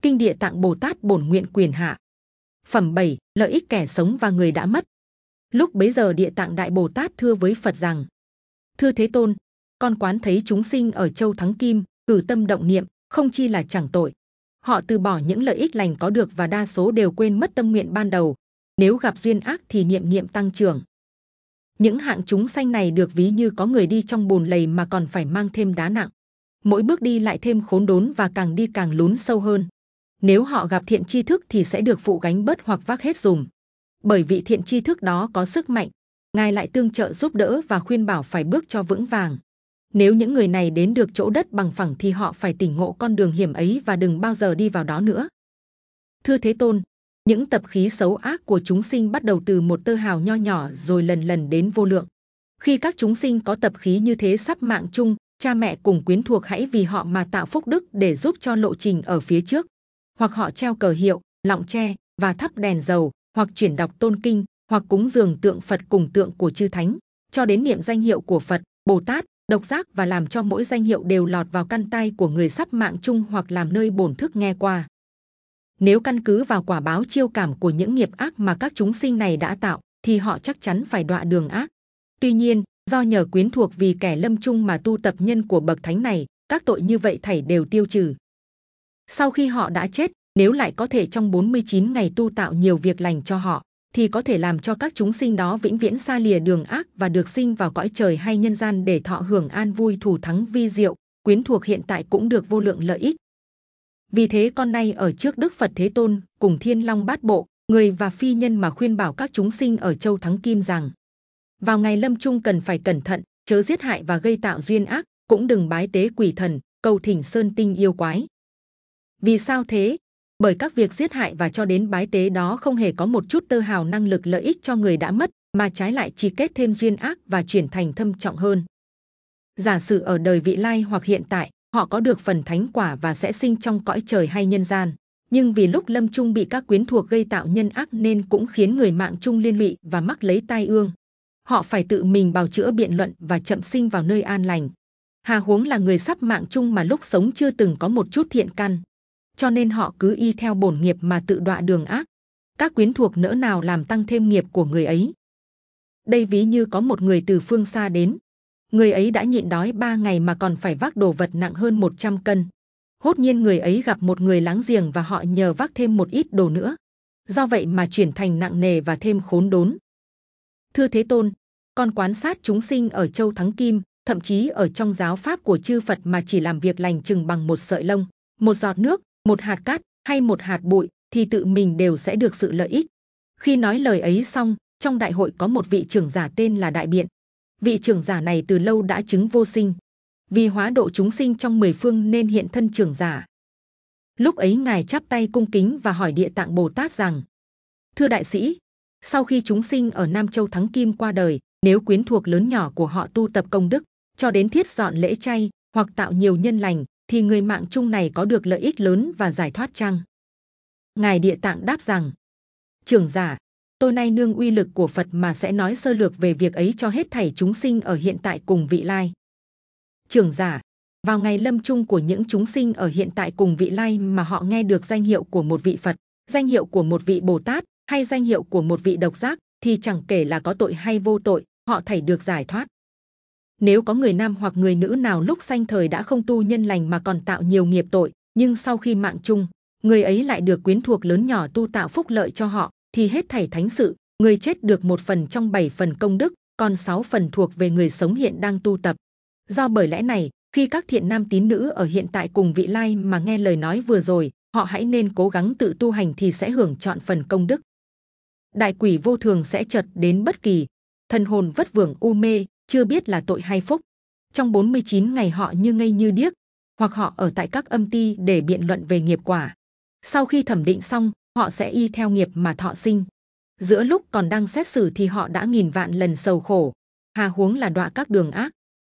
Kinh Địa Tạng Bồ Tát bổn nguyện quyền hạ. Phẩm 7. Lợi ích kẻ sống và người đã mất. Lúc bấy giờ Địa Tạng Đại Bồ Tát thưa với Phật rằng: Thưa Thế Tôn, con quán thấy chúng sinh ở châu Thắng Kim cử tâm động niệm, không chi là chẳng tội. Họ từ bỏ những lợi ích lành có được và đa số đều quên mất tâm nguyện ban đầu. Nếu gặp duyên ác thì niệm niệm tăng trưởng. Những hạng chúng sanh này được ví như có người đi trong bùn lầy mà còn phải mang thêm đá nặng. Mỗi bước đi lại thêm khốn đốn và càng đi càng lún sâu hơn. Nếu họ gặp thiện tri thức thì sẽ được phụ gánh bớt hoặc vác hết dùm. Bởi vị thiện tri thức đó có sức mạnh, Ngài lại tương trợ giúp đỡ và khuyên bảo phải bước cho vững vàng. Nếu những người này đến được chỗ đất bằng phẳng thì họ phải tỉnh ngộ con đường hiểm ấy và đừng bao giờ đi vào đó nữa. Thưa Thế Tôn, những tập khí xấu ác của chúng sinh bắt đầu từ một tơ hào nho nhỏ rồi lần lần đến vô lượng. Khi các chúng sinh có tập khí như thế sắp mạng chung, cha mẹ cùng quyến thuộc hãy vì họ mà tạo phúc đức để giúp cho lộ trình ở phía trước. Hoặc họ treo cờ hiệu, lọng tre và thắp đèn dầu, hoặc chuyển đọc tôn kinh, hoặc cúng dường tượng Phật cùng tượng của chư thánh, cho đến niệm danh hiệu của Phật, Bồ Tát, Độc Giác và làm cho mỗi danh hiệu đều lọt vào căn tai của người sắp mạng chung hoặc làm nơi bổn thức nghe qua. Nếu căn cứ vào quả báo chiêu cảm của những nghiệp ác mà các chúng sinh này đã tạo, thì họ chắc chắn phải đọa đường ác. Tuy nhiên, do nhờ quyến thuộc vì kẻ lâm chung mà tu tập nhân của bậc thánh này, các tội như vậy thảy đều tiêu trừ. Sau khi họ đã chết, nếu lại có thể trong 49 ngày tu tạo nhiều việc lành cho họ, thì có thể làm cho các chúng sinh đó vĩnh viễn xa lìa đường ác và được sinh vào cõi trời hay nhân gian để thọ hưởng an vui thù thắng vi diệu. Quyến thuộc hiện tại cũng được vô lượng lợi ích. Vì thế con nay ở trước Đức Phật Thế Tôn cùng Thiên Long Bát Bộ, người và phi nhân mà khuyên bảo các chúng sinh ở châu Thắng Kim rằng: vào ngày lâm chung cần phải cẩn thận, chớ giết hại và gây tạo duyên ác, cũng đừng bái tế quỷ thần, cầu thỉnh sơn tinh yêu quái. Vì sao thế? Bởi các việc giết hại và cho đến bái tế đó không hề có một chút tơ hào năng lực lợi ích cho người đã mất, mà trái lại chỉ kết thêm duyên ác và chuyển thành thâm trọng hơn. Giả sử ở đời vị lai hoặc hiện tại, họ có được phần thánh quả và sẽ sinh trong cõi trời hay nhân gian, nhưng vì lúc lâm chung bị các quyến thuộc gây tạo nhân ác nên cũng khiến người mạng chung liên lụy và mắc lấy tai ương. Họ phải tự mình bào chữa biện luận và chậm sinh vào nơi an lành. Hà huống là người sắp mạng chung mà lúc sống chưa từng có một chút thiện căn, cho nên họ cứ y theo bổn nghiệp mà tự đọa đường ác. Các quyến thuộc nỡ nào làm tăng thêm nghiệp của người ấy. Đây ví như có một người từ phương xa đến. Người ấy đã nhịn đói 3 ngày mà còn phải vác đồ vật nặng hơn 100 cân. Hốt nhiên người ấy gặp một người láng giềng và họ nhờ vác thêm một ít đồ nữa. Do vậy mà chuyển thành nặng nề và thêm khốn đốn. Thưa Thế Tôn, con quán sát chúng sinh ở châu Thắng Kim, thậm chí ở trong giáo pháp của chư Phật mà chỉ làm việc lành chừng bằng một sợi lông, một giọt nước, một hạt cát hay một hạt bụi, thì tự mình đều sẽ được sự lợi ích. Khi nói lời ấy xong, trong đại hội có một vị trưởng giả tên là Đại Biện. Vị trưởng giả này từ lâu đã chứng vô sinh, vì hóa độ chúng sinh trong 10 phương nên hiện thân trưởng giả. Lúc ấy ngài chắp tay cung kính và hỏi Địa Tạng Bồ Tát rằng: thưa đại sĩ, sau khi chúng sinh ở Nam Châu Thắng Kim qua đời, nếu quyến thuộc lớn nhỏ của họ tu tập công đức, cho đến thiết dọn lễ chay hoặc tạo nhiều nhân lành, thì người mạng chung này có được lợi ích lớn và giải thoát chăng? Ngài Địa Tạng đáp rằng: trưởng giả, tôi nay nương uy lực của Phật mà sẽ nói sơ lược về việc ấy cho hết thảy chúng sinh ở hiện tại cùng vị lai. Trưởng giả, vào ngày lâm chung của những chúng sinh ở hiện tại cùng vị lai mà họ nghe được danh hiệu của một vị Phật, danh hiệu của một vị Bồ Tát hay danh hiệu của một vị Độc Giác, thì chẳng kể là có tội hay vô tội, họ thảy được giải thoát. Nếu có người nam hoặc người nữ nào lúc sanh thời đã không tu nhân lành mà còn tạo nhiều nghiệp tội, nhưng sau khi mạng chung, người ấy lại được quyến thuộc lớn nhỏ tu tạo phúc lợi cho họ, thì hết thảy thánh sự, người chết được 1 phần trong 7 phần công đức, còn 6 phần thuộc về người sống hiện đang tu tập. Do bởi lẽ này, khi các thiện nam tín nữ ở hiện tại cùng vị lai mà nghe lời nói vừa rồi, họ hãy nên cố gắng tự tu hành thì sẽ hưởng trọn phần công đức. Đại quỷ vô thường sẽ chợt đến bất kỳ, thần hồn vất vưởng u mê, chưa biết là tội hay phúc. Trong 49 ngày họ như ngây như điếc, hoặc họ ở tại các âm ty để biện luận về nghiệp quả. Sau khi thẩm định xong, họ sẽ y theo nghiệp mà thọ sinh. Giữa lúc còn đang xét xử thì họ đã nghìn vạn lần sầu khổ, hà huống là đọa các đường ác.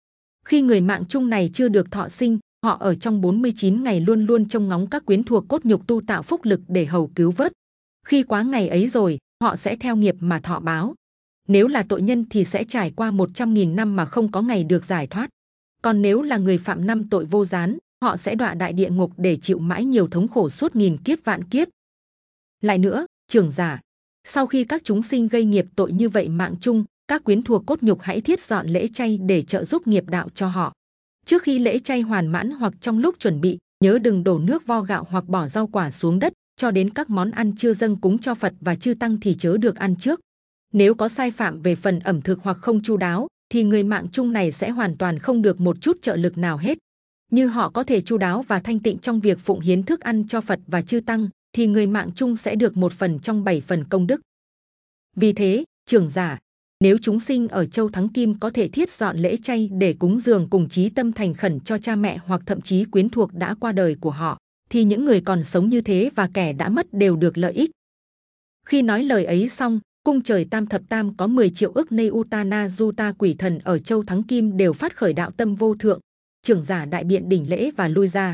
Khi người mạng chung này chưa được thọ sinh, họ ở trong 49 ngày luôn luôn trông ngóng các quyến thuộc cốt nhục tu tạo phúc lực để hầu cứu vớt. Khi quá ngày ấy rồi, họ sẽ theo nghiệp mà thọ báo. Nếu là tội nhân thì sẽ trải qua 100.000 năm mà không có ngày được giải thoát. Còn nếu là người phạm năm tội vô gián, họ sẽ đọa đại địa ngục để chịu mãi nhiều thống khổ suốt nghìn kiếp vạn kiếp. Lại nữa, trưởng giả, sau khi các chúng sinh gây nghiệp tội như vậy mạng chung, các quyến thuộc cốt nhục hãy thiết dọn lễ chay để trợ giúp nghiệp đạo cho họ. Trước khi lễ chay hoàn mãn hoặc trong lúc chuẩn bị, nhớ đừng đổ nước vo gạo hoặc bỏ rau quả xuống đất, cho đến các món ăn chưa dâng cúng cho Phật và chư tăng thì chớ được ăn trước. Nếu có sai phạm về phần ẩm thực hoặc không chu đáo, thì người mạng chung này sẽ hoàn toàn không được một chút trợ lực nào hết. Như họ có thể chu đáo và thanh tịnh trong việc phụng hiến thức ăn cho Phật và chư tăng, thì người mạng chung sẽ được 1 phần trong 7 phần công đức. Vì thế, trưởng giả, nếu chúng sinh ở châu Thắng Kim có thể thiết dọn lễ chay để cúng dường cùng chí tâm thành khẩn cho cha mẹ hoặc thậm chí quyến thuộc đã qua đời của họ, thì những người còn sống như thế và kẻ đã mất đều được lợi ích. Khi nói lời ấy xong, cung trời Tam Thập Tam có 10 triệu ức Nay Utana Juta quỷ thần ở châu Thắng Kim đều phát khởi đạo tâm vô thượng. Trưởng giả đại biện đỉnh lễ và lui ra.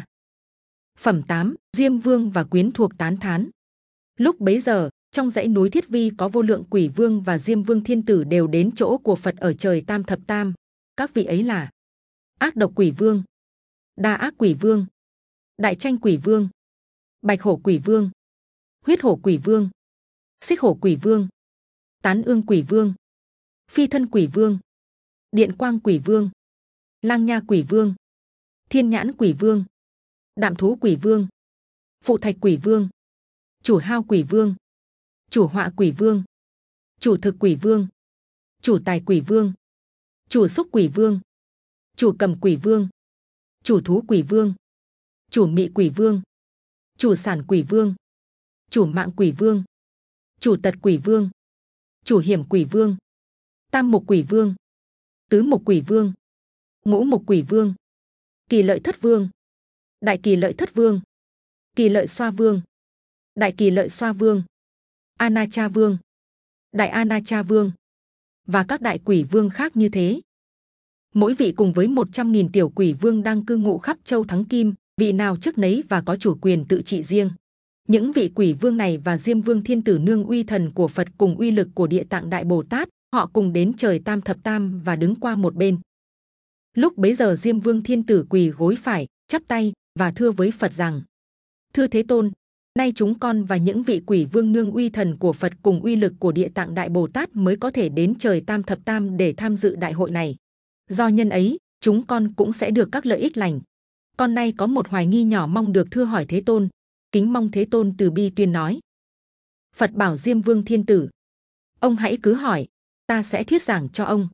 Phẩm 8, Diêm Vương và quyến thuộc tán thán. Lúc bấy giờ, trong dãy núi Thiết Vi có vô lượng quỷ vương và Diêm Vương thiên tử đều đến chỗ của Phật ở trời Tam Thập Tam. Các vị ấy là Ác Độc Quỷ Vương, Đa Ác Quỷ Vương, Đại Tranh Quỷ Vương, Bạch Hổ Quỷ Vương, Huyết Hổ Quỷ Vương, Xích Hổ Quỷ Vương, Tán Ương Quỷ Vương, Phi Thân Quỷ Vương, Điện Quang Quỷ Vương, Lang Nha Quỷ Vương, Thiên Nhãn Quỷ Vương, Đạm Thú Quỷ Vương, Phụ Thạch Quỷ Vương, Chủ Hao Quỷ Vương, Chủ Họa Quỷ Vương, Chủ Thực Quỷ Vương, Chủ Tài Quỷ Vương, Chủ Xúc Quỷ Vương, Chủ Cầm Quỷ Vương, Chủ Thú Quỷ Vương, Chủ Mị Quỷ Vương, Chủ Sản Quỷ Vương, Chủ Mạng Quỷ Vương, Chủ Tật Quỷ Vương, Chủ Hiểm Quỷ Vương, Tam Mục Quỷ Vương, Tứ Mục Quỷ Vương, Ngũ Mục Quỷ Vương, Kỳ Lợi Thất Vương, Đại Kỳ Lợi Thất Vương, Kỳ Lợi Xoa Vương, Đại Kỳ Lợi Xoa Vương, Anacha Vương, Đại Anacha Vương và các đại quỷ vương khác như thế. Mỗi vị cùng với 100.000 tiểu quỷ vương đang cư ngụ khắp châu Thắng Kim, vị nào chức nấy và có chủ quyền tự trị riêng. Những vị quỷ vương này và Diêm Vương thiên tử nương uy thần của Phật cùng uy lực của Địa Tạng Đại Bồ Tát, họ cùng đến trời Tam Thập Tam và đứng qua một bên. Lúc bấy giờ Diêm Vương thiên tử quỳ gối phải, chắp tay và thưa với Phật rằng: Thưa Thế Tôn, nay chúng con và những vị quỷ vương nương uy thần của Phật cùng uy lực của Địa Tạng Đại Bồ Tát mới có thể đến trời Tam Thập Tam để tham dự đại hội này. Do nhân ấy, chúng con cũng sẽ được các lợi ích lành. Con nay có một hoài nghi nhỏ mong được thưa hỏi Thế Tôn. Kính mong Thế Tôn từ bi tuyên nói. Phật bảo Diêm Vương thiên tử: Ông hãy cứ hỏi, ta sẽ thuyết giảng cho ông.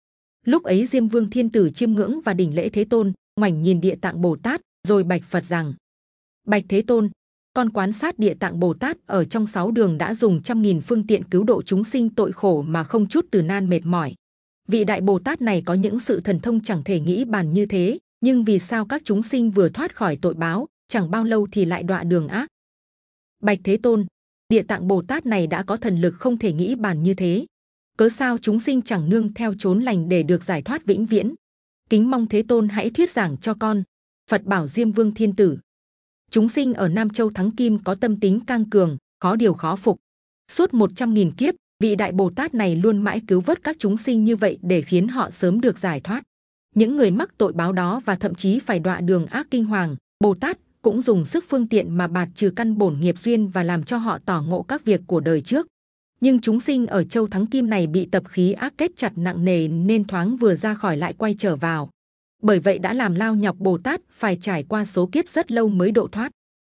Lúc ấy Diêm Vương thiên tử chiêm ngưỡng và đỉnh lễ Thế Tôn, ngoảnh nhìn Địa Tạng Bồ Tát, rồi bạch Phật rằng: Bạch Thế Tôn, con quan sát Địa Tạng Bồ Tát ở trong 6 đường đã dùng 100.000 phương tiện cứu độ chúng sinh tội khổ mà không chút từ nan mệt mỏi. Vị Đại Bồ Tát này có những sự thần thông chẳng thể nghĩ bàn như thế, nhưng vì sao các chúng sinh vừa thoát khỏi tội báo, chẳng bao lâu thì lại đọa đường ác? Bạch Thế Tôn, Địa Tạng Bồ Tát này đã có thần lực không thể nghĩ bàn như thế. Cớ sao chúng sinh chẳng nương theo chốn lành để được giải thoát vĩnh viễn? Kính mong Thế Tôn hãy thuyết giảng cho con. Phật bảo Diêm Vương thiên tử: Chúng sinh ở Nam Châu Thắng Kim có tâm tính cang cường, khó điều khó phục. Suốt 100.000 kiếp, vị Đại Bồ Tát này luôn mãi cứu vớt các chúng sinh như vậy để khiến họ sớm được giải thoát. Những người mắc tội báo đó và thậm chí phải đọa đường ác kinh hoàng, Bồ Tát cũng dùng sức phương tiện mà bạt trừ căn bổn nghiệp duyên và làm cho họ tỏ ngộ các việc của đời trước. Nhưng chúng sinh ở châu Thắng Kim này bị tập khí ác kết chặt nặng nề nên thoáng vừa ra khỏi lại quay trở vào. Bởi vậy đã làm lao nhọc Bồ Tát phải trải qua số kiếp rất lâu mới độ thoát.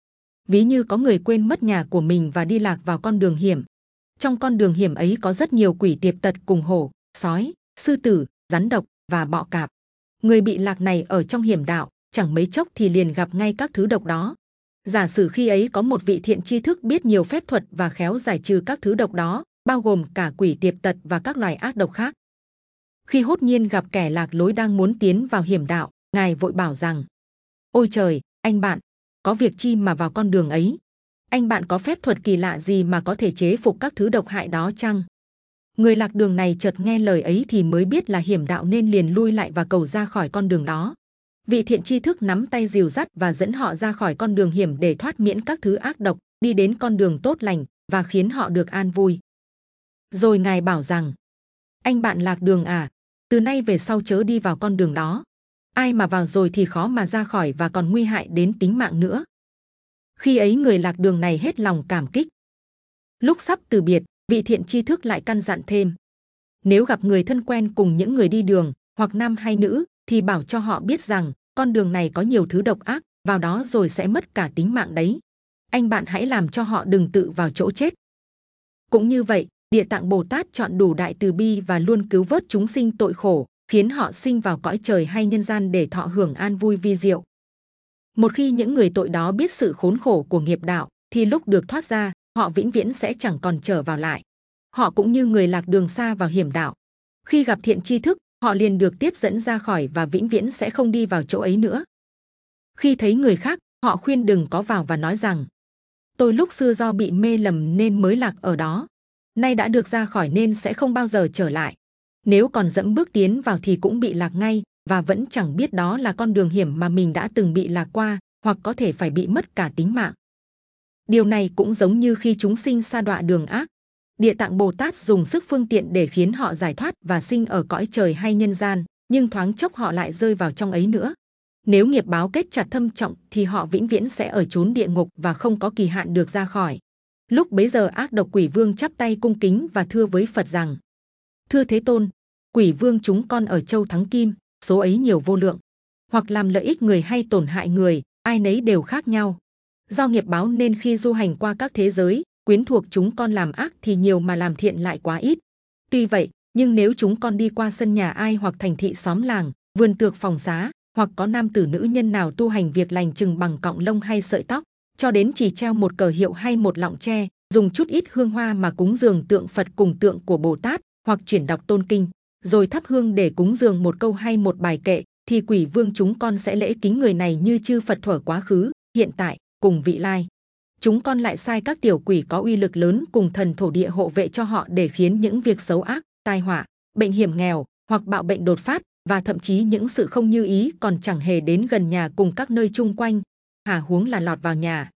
Ví như có người quên mất nhà của mình và đi lạc vào con đường hiểm. Trong con đường hiểm ấy có rất nhiều quỷ tiệp tật cùng hổ, sói, sư tử, rắn độc và bọ cạp. Người bị lạc này ở trong hiểm đạo, chẳng mấy chốc thì liền gặp ngay các thứ độc đó. Giả sử khi ấy có một vị thiện tri thức biết nhiều phép thuật và khéo giải trừ các thứ độc đó, bao gồm cả quỷ tiệp tật và các loài ác độc khác. Khi hốt nhiên gặp kẻ lạc lối đang muốn tiến vào hiểm đạo, ngài vội bảo rằng: Ôi trời, anh bạn, có việc chi mà vào con đường ấy? Anh bạn có phép thuật kỳ lạ gì mà có thể chế phục các thứ độc hại đó chăng? Người lạc đường này chợt nghe lời ấy thì mới biết là hiểm đạo nên liền lui lại và cầu ra khỏi con đường đó. Vị thiện tri thức nắm tay dìu dắt và dẫn họ ra khỏi con đường hiểm để thoát miễn các thứ ác độc, đi đến con đường tốt lành và khiến họ được an vui. Rồi ngài bảo rằng: Anh bạn lạc đường à, từ nay về sau chớ đi vào con đường đó. ai mà vào rồi thì khó mà ra khỏi và còn nguy hại đến tính mạng nữa. Khi ấy người lạc đường này hết lòng cảm kích. Lúc sắp từ biệt, vị thiện tri thức lại căn dặn thêm. Nếu gặp người thân quen cùng những người đi đường, hoặc nam hay nữ, thì bảo cho họ biết rằng con đường này có nhiều thứ độc ác, vào đó rồi sẽ mất cả tính mạng đấy. Anh bạn hãy làm cho họ đừng tự vào chỗ chết. Cũng như vậy, Địa Tạng Bồ Tát chọn đủ đại từ bi và luôn cứu vớt chúng sinh tội khổ, khiến họ sinh vào cõi trời hay nhân gian để thọ hưởng an vui vi diệu. Một khi những người tội đó biết sự khốn khổ của nghiệp đạo, thì lúc được thoát ra, họ vĩnh viễn sẽ chẳng còn trở vào lại. Họ cũng như người lạc đường xa vào hiểm đạo. Khi gặp thiện tri thức, họ liền được tiếp dẫn ra khỏi và vĩnh viễn sẽ không đi vào chỗ ấy nữa. Khi thấy người khác, họ khuyên đừng có vào và nói rằng: tôi lúc xưa do bị mê lầm nên mới lạc ở đó. Nay đã được ra khỏi nên sẽ không bao giờ trở lại. Nếu còn dẫm bước tiến vào thì cũng bị lạc ngay, và vẫn chẳng biết đó là con đường hiểm mà mình đã từng bị lạc qua, hoặc có thể phải bị mất cả tính mạng. Điều này cũng giống như khi chúng sinh sa đọa đường ác. Địa Tạng Bồ Tát dùng sức phương tiện để khiến họ giải thoát và sinh ở cõi trời hay nhân gian, nhưng thoáng chốc họ lại rơi vào trong ấy nữa. Nếu nghiệp báo kết chặt thâm trọng thì họ vĩnh viễn sẽ ở chốn địa ngục và không có kỳ hạn được ra khỏi. Lúc bấy giờ ác độc quỷ vương chắp tay cung kính và thưa với Phật rằng: thưa Thế Tôn, quỷ vương chúng con ở châu Thắng Kim, số ấy nhiều vô lượng, hoặc làm lợi ích người hay tổn hại người, ai nấy đều khác nhau. Do nghiệp báo nên khi du hành qua các thế giới, quyến thuộc chúng con làm ác thì nhiều mà làm thiện lại quá ít. Tuy vậy, nhưng nếu chúng con đi qua sân nhà ai hoặc thành thị xóm làng, vườn tược phòng xá, hoặc có nam tử nữ nhân nào tu hành việc lành chừng bằng cọng lông hay sợi tóc, cho đến chỉ treo một cờ hiệu hay một lọng tre, dùng chút ít hương hoa mà cúng dường tượng Phật cùng tượng của Bồ Tát, hoặc chuyển đọc tôn kinh, rồi thắp hương để cúng dường một câu hay một bài kệ, thì quỷ vương chúng con sẽ lễ kính người này như chư Phật thuở quá khứ, hiện tại, cùng vị lai. Chúng con lại sai các tiểu quỷ có uy lực lớn cùng thần thổ địa hộ vệ cho họ để khiến những việc xấu ác, tai họa, bệnh hiểm nghèo, hoặc bạo bệnh đột phát, và thậm chí những sự không như ý còn chẳng hề đến gần nhà cùng các nơi chung quanh, hà huống là lọt vào nhà.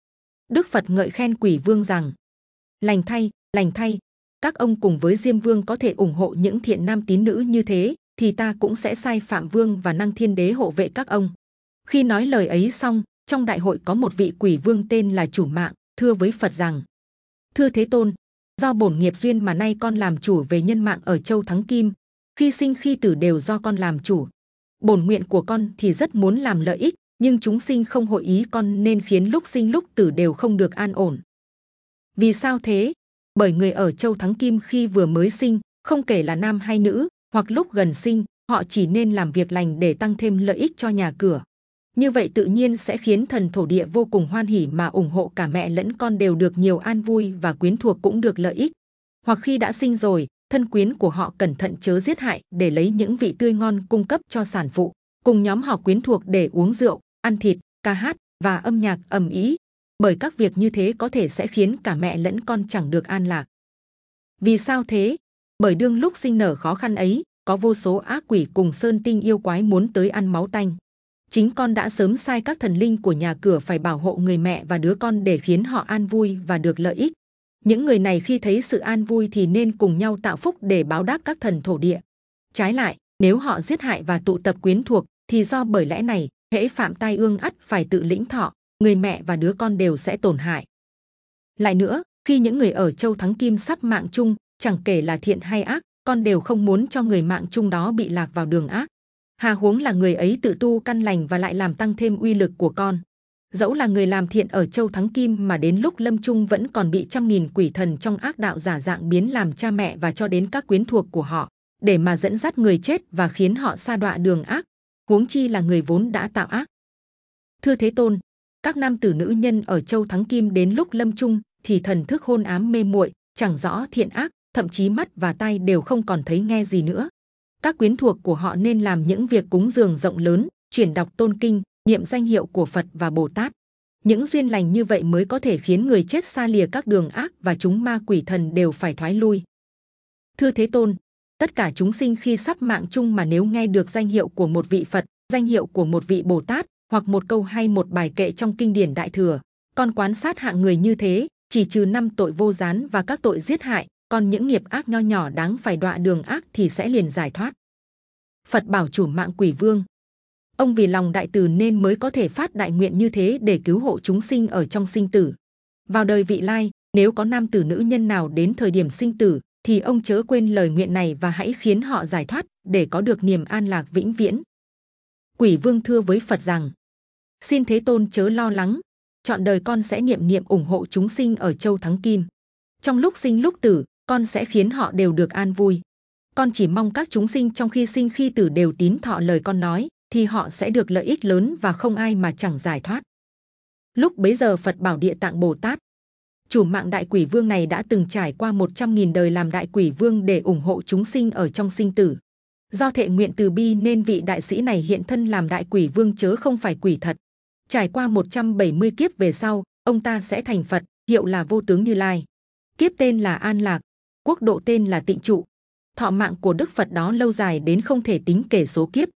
Đức Phật ngợi khen quỷ vương rằng: lành thay, các ông cùng với Diêm Vương có thể ủng hộ những thiện nam tín nữ như thế, thì ta cũng sẽ sai Phạm Vương và Năng Thiên Đế hộ vệ các ông. Khi nói lời ấy xong, trong đại hội có một vị quỷ vương tên là Chủ Mạng, thưa với Phật rằng: thưa Thế Tôn, do bổn nghiệp duyên mà nay con làm chủ về nhân mạng ở châu Thắng Kim, khi sinh khi tử đều do con làm chủ. Bổn nguyện của con thì rất muốn làm lợi ích, nhưng chúng sinh không hội ý con nên khiến lúc sinh lúc tử đều không được an ổn. Vì sao thế? Bởi người ở châu Thắng Kim khi vừa mới sinh, không kể là nam hay nữ, hoặc lúc gần sinh, họ chỉ nên làm việc lành để tăng thêm lợi ích cho nhà cửa. Như vậy tự nhiên sẽ khiến thần thổ địa vô cùng hoan hỉ mà ủng hộ cả mẹ lẫn con đều được nhiều an vui và quyến thuộc cũng được lợi ích. Hoặc khi đã sinh rồi, thân quyến của họ cẩn thận chớ giết hại để lấy những vị tươi ngon cung cấp cho sản phụ, cùng nhóm họ quyến thuộc để uống rượu, ăn thịt, ca hát và âm nhạc ầm ĩ. Bởi các việc như thế có thể sẽ khiến cả mẹ lẫn con chẳng được an lạc. Vì sao thế? Bởi đương lúc sinh nở khó khăn ấy, có vô số ác quỷ cùng sơn tinh yêu quái muốn tới ăn máu tanh. Chính con đã sớm sai các thần linh của nhà cửa phải bảo hộ người mẹ và đứa con để khiến họ an vui và được lợi ích. Những người này khi thấy sự an vui thì nên cùng nhau tạo phúc để báo đáp các thần thổ địa. Trái lại, nếu họ giết hại và tụ tập quyến thuộc, thì do bởi lẽ này, hễ phạm tai ương ắt phải tự lĩnh thọ, người mẹ và đứa con đều sẽ tổn hại. Lại nữa, khi những người ở châu Thắng Kim sắp mạng chung, chẳng kể là thiện hay ác, con đều không muốn cho người mạng chung đó bị lạc vào đường ác. Hà huống là người ấy tự tu căn lành và lại làm tăng thêm uy lực của con. Dẫu là người làm thiện ở châu Thắng Kim mà đến lúc lâm chung vẫn còn bị trăm nghìn quỷ thần trong ác đạo giả dạng biến làm cha mẹ và cho đến các quyến thuộc của họ, để mà dẫn dắt người chết và khiến họ sa đọa đường ác, huống chi là người vốn đã tạo ác. Thưa Thế Tôn, các nam tử nữ nhân ở châu Thắng Kim đến lúc lâm chung thì thần thức hôn ám mê muội, chẳng rõ thiện ác, thậm chí mắt và tai đều không còn thấy nghe gì nữa. Các quyến thuộc của họ nên làm những việc cúng dường rộng lớn, chuyển đọc tôn kinh, niệm danh hiệu của Phật và Bồ Tát. Những duyên lành như vậy mới có thể khiến người chết xa lìa các đường ác và chúng ma quỷ thần đều phải thoái lui. Thưa Thế Tôn, tất cả chúng sinh khi sắp mạng chung mà nếu nghe được danh hiệu của một vị Phật, danh hiệu của một vị Bồ Tát, hoặc một câu hay một bài kệ trong kinh điển Đại Thừa, con quan sát hạng người như thế, chỉ trừ 5 tội vô gián và các tội giết hại, còn những nghiệp ác nho nhỏ đáng phải đọa đường ác thì sẽ liền giải thoát. Phật bảo Chủ Mạng quỷ vương: Ông vì lòng đại từ nên mới có thể phát đại nguyện như thế để cứu hộ chúng sinh ở trong sinh tử. Vào đời vị lai, nếu có nam tử nữ nhân nào đến thời điểm sinh tử, thì ông chớ quên lời nguyện này và hãy khiến họ giải thoát để có được niềm an lạc vĩnh viễn. Quỷ vương thưa với Phật rằng: Xin Thế Tôn chớ lo lắng, trọn đời con sẽ niệm niệm ủng hộ chúng sinh ở châu Thắng Kim. Trong lúc sinh lúc tử, con sẽ khiến họ đều được an vui. Con chỉ mong các chúng sinh trong khi sinh khi tử đều tín thọ lời con nói, thì họ sẽ được lợi ích lớn và không ai mà chẳng giải thoát. Lúc bấy giờ Phật bảo Địa Tạng Bồ Tát: Chủ mạng đại quỷ vương này đã từng trải qua 100.000 đời làm đại quỷ vương để ủng hộ chúng sinh ở trong sinh tử. Do thệ nguyện từ bi nên vị đại sĩ này hiện thân làm đại quỷ vương chớ không phải quỷ thật. Trải qua 170 kiếp về sau, ông ta sẽ thành Phật, hiệu là Vô Tướng Như Lai. Kiếp tên là An Lạc, quốc độ tên là Tịnh Trụ. Thọ mạng của Đức Phật đó lâu dài đến không thể tính kể số kiếp.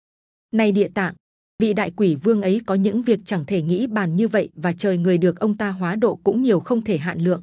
Này Địa Tạng, vị đại quỷ vương ấy có những việc chẳng thể nghĩ bàn như vậy và trời người được ông ta hóa độ cũng nhiều không thể hạn lượng.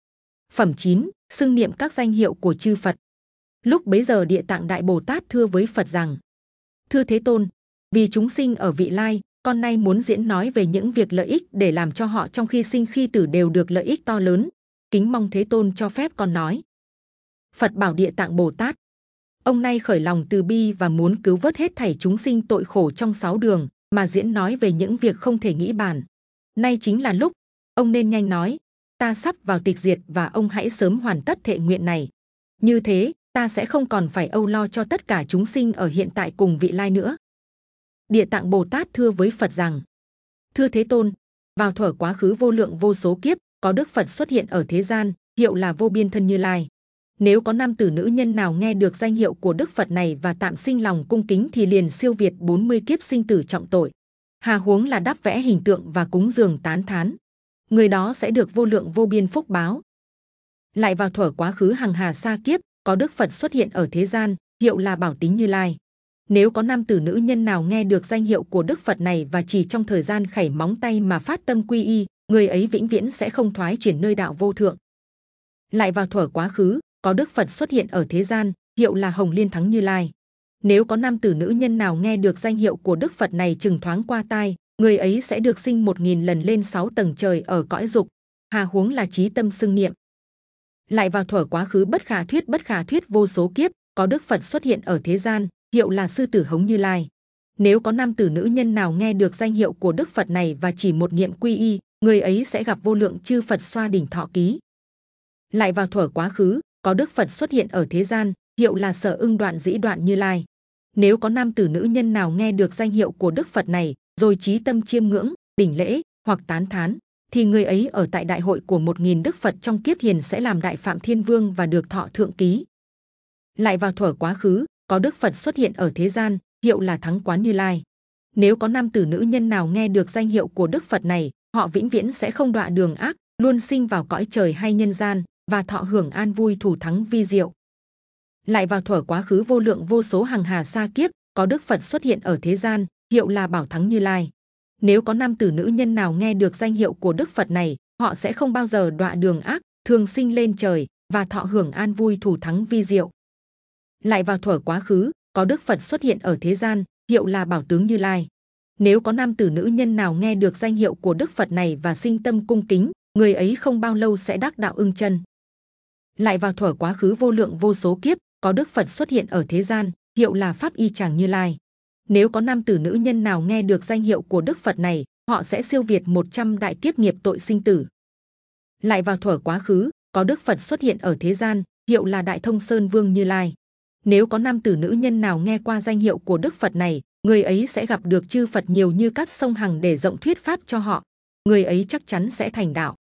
Phẩm 9. Xưng niệm các danh hiệu của chư Phật. Lúc bấy giờ Địa Tạng Đại Bồ Tát thưa với Phật rằng: Thưa Thế Tôn, vì chúng sinh ở vị lai, con nay muốn diễn nói về những việc lợi ích để làm cho họ trong khi sinh khi tử đều được lợi ích to lớn. Kính mong Thế Tôn cho phép con nói. Phật bảo Địa Tạng Bồ Tát: Ông nay khởi lòng từ bi và muốn cứu vớt hết thảy chúng sinh tội khổ trong 6 đường, mà diễn nói về những việc không thể nghĩ bàn. Nay chính là lúc, ông nên nhanh nói, ta sắp vào tịch diệt và ông hãy sớm hoàn tất thệ nguyện này. Như thế, ta sẽ không còn phải âu lo cho tất cả chúng sinh ở hiện tại cùng vị lai nữa. Địa Tạng Bồ Tát thưa với Phật rằng: Thưa Thế Tôn, vào thuở quá khứ vô lượng vô số kiếp, có Đức Phật xuất hiện ở thế gian, hiệu là Vô Biên Thân Như Lai. Nếu có nam tử nữ nhân nào nghe được danh hiệu của Đức Phật này và tạm sinh lòng cung kính thì liền siêu việt 40 kiếp sinh tử trọng tội. Hà huống là đắp vẽ hình tượng và cúng dường tán thán. Người đó sẽ được vô lượng vô biên phúc báo. Lại vào thuở quá khứ hằng hà sa kiếp, có Đức Phật xuất hiện ở thế gian, hiệu là Bảo Tính Như Lai. Nếu có nam tử nữ nhân nào nghe được danh hiệu của Đức Phật này và chỉ trong thời gian khẩy móng tay mà phát tâm quy y, người ấy vĩnh viễn sẽ không thoái chuyển nơi đạo vô thượng. Lại vào thuở quá khứ, có Đức Phật xuất hiện ở thế gian, hiệu là Hồng Liên Thắng Như Lai. Nếu có nam tử nữ nhân nào nghe được danh hiệu của Đức Phật này chừng thoáng qua tai, người ấy sẽ được sinh 1000 lần lên 6 tầng trời ở cõi dục. Hà huống là trí tâm xưng niệm. Lại vào thuở quá khứ bất khả thuyết vô số kiếp, có Đức Phật xuất hiện ở thế gian, hiệu là Sư Tử Hống Như Lai. Nếu có nam tử nữ nhân nào nghe được danh hiệu của Đức Phật này và chỉ một niệm quy y, người ấy sẽ gặp vô lượng chư Phật xoa đỉnh thọ ký. Lại vào thuở quá khứ, có Đức Phật xuất hiện ở thế gian, hiệu là Sở Ưng Đoạn Dĩ Đoạn Như Lai. Nếu có nam tử nữ nhân nào nghe được danh hiệu của Đức Phật này, rồi chí tâm chiêm ngưỡng, đỉnh lễ hoặc tán thán, thì người ấy ở tại đại hội của 1000 Đức Phật trong kiếp hiền sẽ làm Đại Phạm Thiên Vương và được thọ thượng ký. Lại vào thuở quá khứ, có Đức Phật xuất hiện ở thế gian, hiệu là Thắng Quán Như Lai. Nếu có nam tử nữ nhân nào nghe được danh hiệu của Đức Phật này, họ vĩnh viễn sẽ không đọa đường ác, luôn sinh vào cõi trời hay nhân gian và thọ hưởng an vui thủ thắng vi diệu. Lại vào thuở quá khứ vô lượng vô số hằng hà sa kiếp, có Đức Phật xuất hiện ở thế gian, hiệu là Bảo Thắng Như Lai. Nếu có nam tử nữ nhân nào nghe được danh hiệu của Đức Phật này, họ sẽ không bao giờ đọa đường ác, thường sinh lên trời và thọ hưởng an vui thủ thắng vi diệu. Lại vào thuở quá khứ, có Đức Phật xuất hiện ở thế gian, hiệu là Bảo Tướng Như Lai. Nếu có nam tử nữ nhân nào nghe được danh hiệu của Đức Phật này và sinh tâm cung kính, người ấy không bao lâu sẽ đắc đạo ưng chân. Lại vào thuở quá khứ vô lượng vô số kiếp, có Đức Phật xuất hiện ở thế gian, hiệu là Pháp Y Tràng Như Lai. Nếu có nam tử nữ nhân nào nghe được danh hiệu của Đức Phật này, họ sẽ siêu việt 100 đại kiếp nghiệp tội sinh tử. Lại vào thuở quá khứ, có Đức Phật xuất hiện ở thế gian, hiệu là Đại Thông Sơn Vương Như Lai. Nếu có nam tử nữ nhân nào nghe qua danh hiệu của Đức Phật này, người ấy sẽ gặp được chư Phật nhiều như các sông hằng để rộng thuyết pháp cho họ. Người ấy chắc chắn sẽ thành đạo.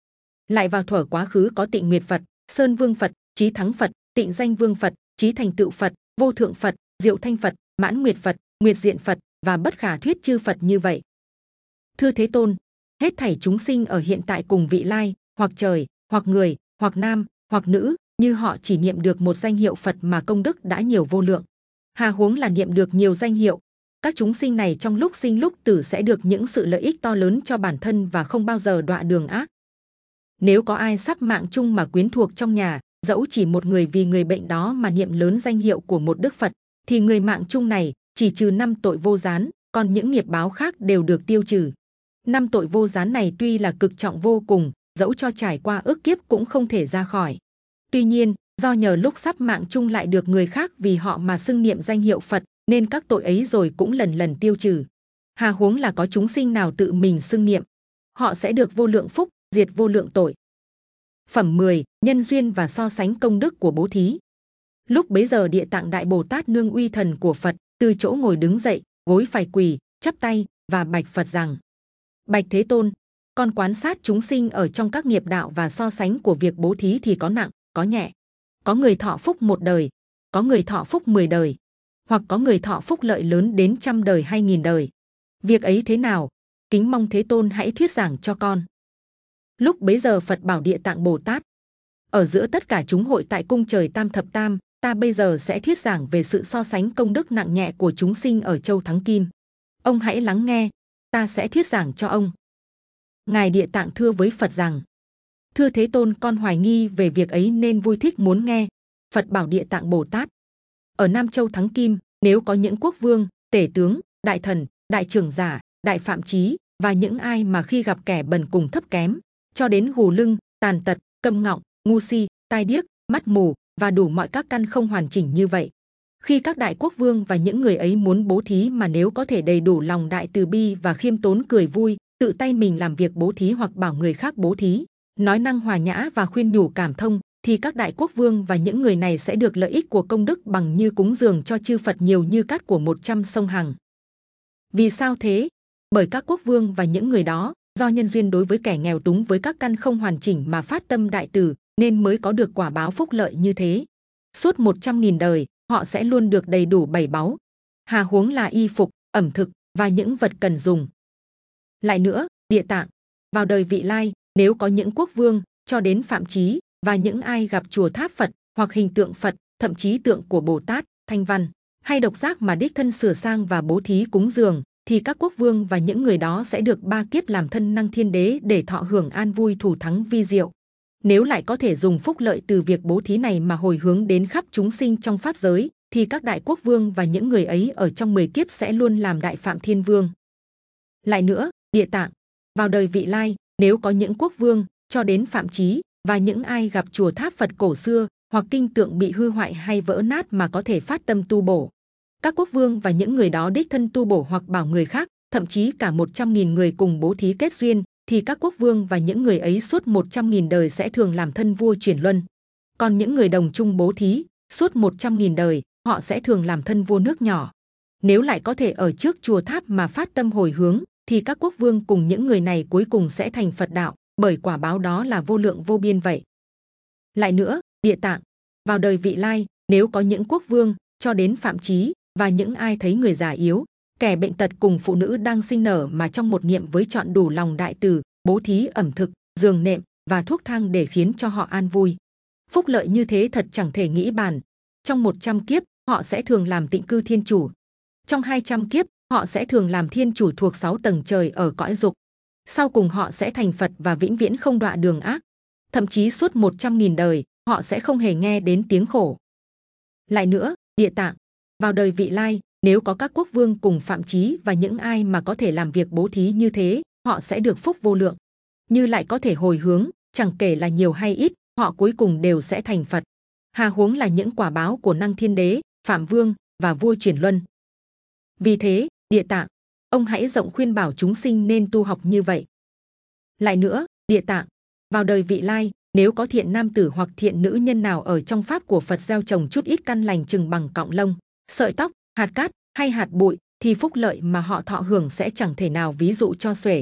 Lại vào thuở quá khứ có Tịnh Nguyệt Phật, Sơn Vương Phật, Chí Thắng Phật, Tịnh Danh Vương Phật, Chí Thành Tựu Phật, Vô Thượng Phật, Diệu Thanh Phật, Mãn Nguyệt Phật, Nguyệt Diện Phật và bất khả thuyết chư Phật như vậy. Thưa Thế Tôn, hết thảy chúng sinh ở hiện tại cùng vị lai, hoặc trời, hoặc người, hoặc nam, hoặc nữ, như họ chỉ niệm được một danh hiệu Phật mà công đức đã nhiều vô lượng. Hà huống là niệm được nhiều danh hiệu. Các chúng sinh này trong lúc sinh lúc tử sẽ được những sự lợi ích to lớn cho bản thân và không bao giờ đọa đường ác. Nếu có ai sắp mạng chung mà quyến thuộc trong nhà, dẫu chỉ một người vì người bệnh đó mà niệm lớn danh hiệu của một Đức Phật, thì người mạng chung này chỉ trừ 5 tội vô gián, còn những nghiệp báo khác đều được tiêu trừ. 5 tội vô gián này tuy là cực trọng vô cùng, dẫu cho trải qua ức kiếp cũng không thể ra khỏi. Tuy nhiên, do nhờ lúc sắp mạng chung lại được người khác vì họ mà xưng niệm danh hiệu Phật, nên các tội ấy rồi cũng lần lần tiêu trừ. Hà huống là có chúng sinh nào tự mình xưng niệm, họ sẽ được vô lượng phúc, diệt vô lượng tội. Phẩm 10. Nhân duyên và so sánh công đức của bố thí. Lúc bấy giờ Địa Tạng Đại Bồ Tát nương uy thần của Phật, từ chỗ ngồi đứng dậy, gối phải quỳ, chắp tay và bạch Phật rằng: Bạch Thế Tôn, con quan sát chúng sinh ở trong các nghiệp đạo và so sánh của việc bố thí thì có nặng, có nhẹ. Có người thọ phúc 1 đời, có người thọ phúc 10 đời, hoặc có người thọ phúc lợi lớn đến 100 đời hay 1000 đời. Việc ấy thế nào? Kính mong Thế Tôn hãy thuyết giảng cho con. Lúc bấy giờ Phật bảo Địa Tạng Bồ Tát: Ở giữa tất cả chúng hội tại cung trời Tam Thập Tam, ta bây giờ sẽ thuyết giảng về sự so sánh công đức nặng nhẹ của chúng sinh ở châu Thắng Kim. Ông hãy lắng nghe, ta sẽ thuyết giảng cho ông. Ngài Địa Tạng thưa với Phật rằng: Thưa Thế Tôn, con hoài nghi về việc ấy nên vui thích muốn nghe. Phật bảo Địa Tạng Bồ Tát: Ở Nam Châu Thắng Kim, nếu có những quốc vương, tể tướng, đại thần, đại trưởng giả, đại phạm chí và những ai mà khi gặp kẻ bần cùng thấp kém, cho đến gù lưng, tàn tật, câm ngọng, ngu si, tai điếc, mắt mù và đủ mọi các căn không hoàn chỉnh như vậy, khi các đại quốc vương và những người ấy muốn bố thí mà nếu có thể đầy đủ lòng đại từ bi và khiêm tốn cười vui, tự tay mình làm việc bố thí hoặc bảo người khác bố thí, nói năng hòa nhã và khuyên nhủ cảm thông, thì các đại quốc vương và những người này sẽ được lợi ích của công đức bằng như cúng dường cho chư Phật nhiều như cát của 100 sông Hằng. Vì sao thế? Bởi các quốc vương và những người đó do nhân duyên đối với kẻ nghèo túng với các căn không hoàn chỉnh mà phát tâm đại từ, nên mới có được quả báo phúc lợi như thế. Suốt 100.000 đời, họ sẽ luôn được đầy đủ 7 báu, hà huống là y phục, ẩm thực và những vật cần dùng. Lại nữa, Địa Tạng, vào đời vị lai, nếu có những quốc vương cho đến phạm chí và những ai gặp chùa tháp Phật hoặc hình tượng Phật, thậm chí tượng của Bồ Tát, Thanh Văn hay Độc Giác mà đích thân sửa sang và bố thí cúng dường, thì các quốc vương và những người đó sẽ được 3 kiếp làm thân năng thiên đế để thọ hưởng an vui thủ thắng vi diệu. Nếu lại có thể dùng phúc lợi từ việc bố thí này mà hồi hướng đến khắp chúng sinh trong pháp giới, thì các đại quốc vương và những người ấy ở trong 10 kiếp sẽ luôn làm đại phạm thiên vương. Lại nữa, Địa Tạng, vào đời vị lai, nếu có những quốc vương cho đến phạm chí và những ai gặp chùa tháp Phật cổ xưa hoặc kinh tượng bị hư hoại hay vỡ nát mà có thể phát tâm tu bổ, các quốc vương và những người đó đích thân tu bổ hoặc bảo người khác, thậm chí cả 100.000 người cùng bố thí kết duyên, thì các quốc vương và những người ấy suốt 100.000 đời sẽ thường làm thân vua chuyển luân. Còn những người đồng chung bố thí suốt 100.000 đời, họ sẽ thường làm thân vua nước nhỏ. Nếu lại có thể ở trước chùa tháp mà phát tâm hồi hướng, thì các quốc vương cùng những người này cuối cùng sẽ thành Phật đạo, bởi quả báo đó là vô lượng vô biên vậy. Lại nữa, Địa Tạng, vào đời vị lai, nếu có những quốc vương cho đến phạm chí và những ai thấy người già yếu, kẻ bệnh tật cùng phụ nữ đang sinh nở mà trong một niệm với chọn đủ lòng đại từ, bố thí ẩm thực, giường nệm và thuốc thang để khiến cho họ an vui. Phúc lợi như thế thật chẳng thể nghĩ bàn. Trong 100 kiếp, họ sẽ thường làm tịnh cư thiên chủ. Trong 200 kiếp, họ sẽ thường làm thiên chủ thuộc 6 tầng trời ở cõi dục. Sau cùng họ sẽ thành Phật và vĩnh viễn không đọa đường ác. Thậm chí suốt 100.000 đời, họ sẽ không hề nghe đến tiếng khổ. Lại nữa, Địa Tạng, vào đời vị lai, nếu có các quốc vương cùng phạm chí và những ai mà có thể làm việc bố thí như thế, họ sẽ được phúc vô lượng. Như lại có thể hồi hướng, chẳng kể là nhiều hay ít, họ cuối cùng đều sẽ thành Phật. Hà huống là những quả báo của năng thiên đế, phạm vương và vua chuyển luân. Vì thế, Địa Tạng, ông hãy rộng khuyên bảo chúng sinh nên tu học như vậy. Lại nữa, Địa Tạng, vào đời vị lai, nếu có thiện nam tử hoặc thiện nữ nhân nào ở trong pháp của Phật gieo trồng chút ít căn lành chừng bằng cọng lông, sợi tóc, hạt cát hay hạt bụi, thì phúc lợi mà họ thọ hưởng sẽ chẳng thể nào ví dụ cho xuể.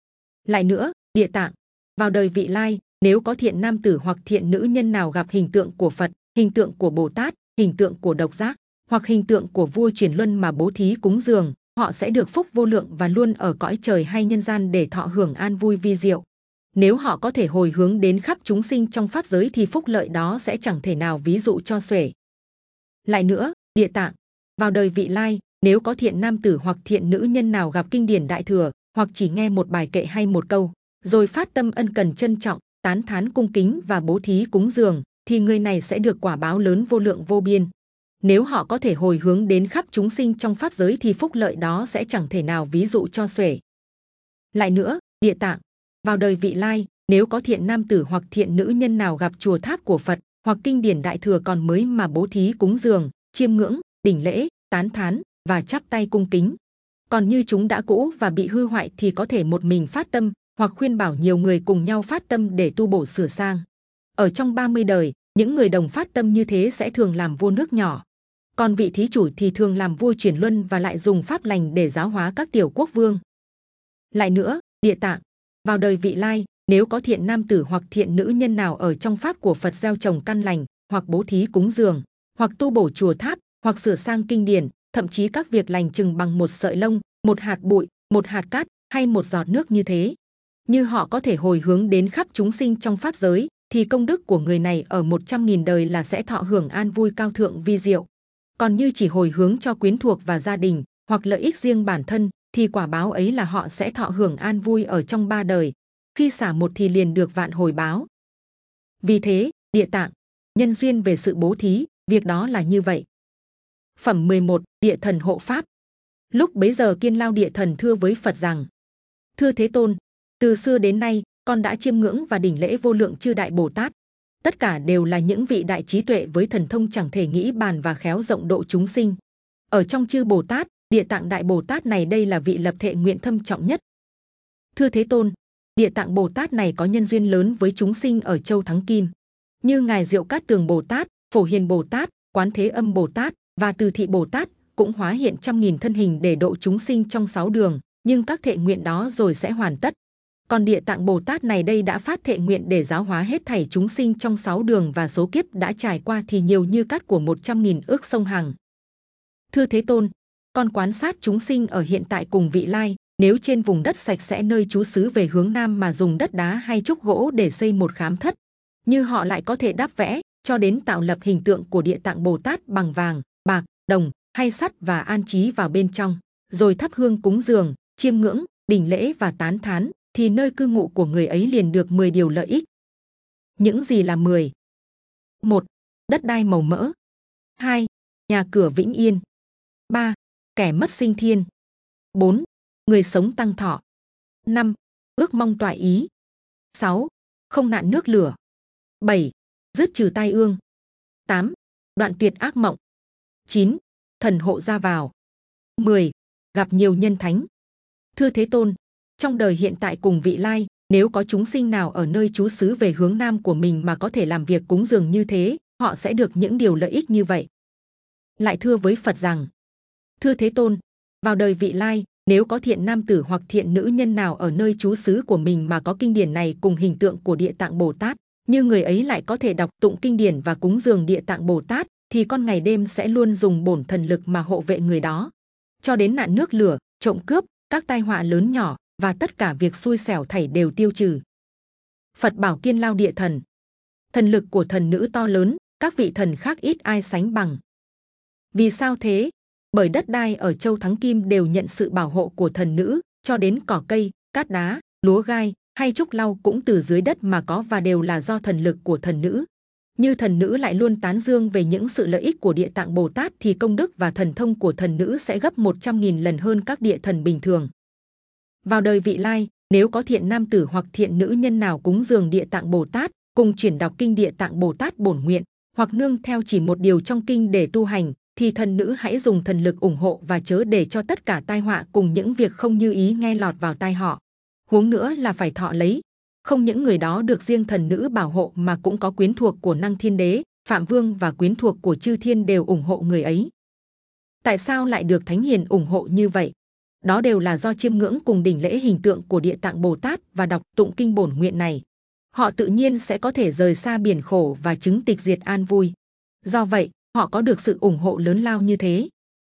Lại nữa, Địa Tạng, vào đời vị lai, nếu có thiện nam tử hoặc thiện nữ nhân nào gặp hình tượng của Phật, hình tượng của Bồ Tát, hình tượng của Độc Giác hoặc hình tượng của vua chuyển luân mà bố thí cúng dường, họ sẽ được phúc vô lượng và luôn ở cõi trời hay nhân gian để thọ hưởng an vui vi diệu. Nếu họ có thể hồi hướng đến khắp chúng sinh trong pháp giới thì phúc lợi đó sẽ chẳng thể nào ví dụ cho xuể. Lại nữa, Địa Tạng, vào đời vị lai, nếu có thiện nam tử hoặc thiện nữ nhân nào gặp kinh điển đại thừa hoặc chỉ nghe một bài kệ hay một câu, rồi phát tâm ân cần trân trọng, tán thán cung kính và bố thí cúng dường, thì người này sẽ được quả báo lớn vô lượng vô biên. Nếu họ có thể hồi hướng đến khắp chúng sinh trong pháp giới thì phúc lợi đó sẽ chẳng thể nào ví dụ cho xuể. Lại nữa, Địa Tạng, vào đời vị lai, nếu có thiện nam tử hoặc thiện nữ nhân nào gặp chùa tháp của Phật hoặc kinh điển đại thừa còn mới mà bố thí cúng dường, chiêm ngưỡng, đảnh lễ, tán thán và chắp tay cung kính. Còn như chúng đã cũ và bị hư hoại thì có thể một mình phát tâm hoặc khuyên bảo nhiều người cùng nhau phát tâm để tu bổ sửa sang. Ở trong 30 đời, những người đồng phát tâm như thế sẽ thường làm vua nước nhỏ. Còn vị thí chủ thì thường làm vua chuyển luân và lại dùng pháp lành để giáo hóa các tiểu quốc vương. Lại nữa, Địa Tạng, vào đời vị lai, nếu có thiện nam tử hoặc thiện nữ nhân nào ở trong pháp của Phật gieo trồng căn lành, hoặc bố thí cúng dường, hoặc tu bổ chùa tháp, hoặc sửa sang kinh điển, thậm chí các việc lành chừng bằng một sợi lông, một hạt bụi, một hạt cát hay một giọt nước như thế, như họ có thể hồi hướng đến khắp chúng sinh trong pháp giới, thì công đức của người này ở 100.000 đời là sẽ thọ hưởng an vui cao thượng vi diệu. Còn như chỉ hồi hướng cho quyến thuộc và gia đình hoặc lợi ích riêng bản thân, thì quả báo ấy là họ sẽ thọ hưởng an vui ở trong 3 đời. Khi xả một thì liền được vạn hồi báo. Vì thế, Địa Tạng, nhân duyên về sự bố thí, việc đó là như vậy. Phẩm 11, Địa Thần hộ pháp. Lúc bấy giờ Kiên Lao Địa Thần thưa với Phật rằng: Thưa Thế Tôn, từ xưa đến nay, con đã chiêm ngưỡng và đảnh lễ vô lượng chư đại Bồ Tát. Tất cả đều là những vị đại trí tuệ với thần thông chẳng thể nghĩ bàn và khéo rộng độ chúng sinh. Ở trong chư Bồ Tát, Địa Tạng Đại Bồ Tát này đây là vị lập thệ nguyện thâm trọng nhất. Thưa Thế Tôn, Địa Tạng Bồ Tát này có nhân duyên lớn với chúng sinh ở châu Thắng Kim, như ngài Diệu Cát Tường Bồ Tát, Phổ Hiền Bồ Tát, Quán Thế Âm Bồ Tát và Từ Thị Bồ Tát cũng hóa hiện 100.000 thân hình để độ chúng sinh trong 6 đường, nhưng các thệ nguyện đó rồi sẽ hoàn tất. Còn Địa Tạng Bồ Tát này đây đã phát thệ nguyện để giáo hóa hết thảy chúng sinh trong 6 đường và số kiếp đã trải qua thì nhiều như cát của 100.000 ước sông Hằng. Thưa Thế Tôn, con quan sát chúng sinh ở hiện tại cùng vị lai, nếu trên vùng đất sạch sẽ nơi trú xứ về hướng Nam mà dùng đất đá hay trúc gỗ để xây một khám thất, như họ lại có thể đắp vẽ, cho đến tạo lập hình tượng của Địa Tạng Bồ Tát bằng vàng, bạc, đồng hay sắt và an trí vào bên trong, rồi thắp hương cúng dường, chiêm ngưỡng, đảnh lễ và tán thán, thì nơi cư ngụ của người ấy liền được 10 điều lợi ích. Những gì là 10? 1. Đất đai màu mỡ. 2. Nhà cửa vĩnh yên. 3. Kẻ mất sinh thiên. 4. Người sống tăng thọ. 5. Ước mong toại ý. 6. Không nạn nước lửa. 7. Dứt trừ tai ương. 8. Đoạn tuyệt ác mộng. 9. Thần hộ ra vào. 10. Gặp nhiều nhân thánh. Thưa Thế Tôn, trong đời hiện tại cùng vị lai, nếu có chúng sinh nào ở nơi trú xứ về hướng Nam của mình mà có thể làm việc cúng dường như thế, họ sẽ được những điều lợi ích như vậy. Lại thưa với Phật rằng: Thưa Thế Tôn, vào đời vị lai, nếu có thiện nam tử hoặc thiện nữ nhân nào ở nơi trú xứ của mình mà có kinh điển này cùng hình tượng của Địa Tạng Bồ Tát, như người ấy lại có thể đọc tụng kinh điển và cúng dường Địa Tạng Bồ Tát, thì con ngày đêm sẽ luôn dùng bổn thần lực mà hộ vệ người đó, cho đến nạn nước lửa, trộm cướp, các tai họa lớn nhỏ và tất cả việc xui xẻo thảy đều tiêu trừ. Phật bảo Kiên Lao Địa Thần: thần lực của thần nữ to lớn, các vị thần khác ít ai sánh bằng. Vì sao thế? Bởi đất đai ở châu Thắng Kim đều nhận sự bảo hộ của thần nữ, cho đến cỏ cây, cát đá, lúa gai hay trúc lau cũng từ dưới đất mà có và đều là do thần lực của thần nữ. Như thần nữ lại luôn tán dương về những sự lợi ích của Địa Tạng Bồ Tát thì công đức và thần thông của thần nữ sẽ gấp 100.000 lần hơn các địa thần bình thường. Vào đời vị lai, nếu có thiện nam tử hoặc thiện nữ nhân nào cúng dường Địa Tạng Bồ Tát, cùng chuyển đọc kinh Địa Tạng Bồ Tát bổn nguyện, hoặc nương theo chỉ một điều trong kinh để tu hành, thì thần nữ hãy dùng thần lực ủng hộ và chớ để cho tất cả tai họa cùng những việc không như ý nghe lọt vào tai họ. Huống nữa là phải thọ lấy. Không những người đó được riêng thần nữ bảo hộ mà cũng có quyến thuộc của Năng Thiên Đế, Phạm Vương và quyến thuộc của chư thiên đều ủng hộ người ấy. Tại sao lại được Thánh Hiền ủng hộ như vậy? Đó đều là do chiêm ngưỡng cùng đảnh lễ hình tượng của Địa Tạng Bồ Tát và đọc tụng kinh bổn nguyện này. Họ tự nhiên sẽ có thể rời xa biển khổ và chứng tịch diệt an vui. Do vậy, họ có được sự ủng hộ lớn lao như thế.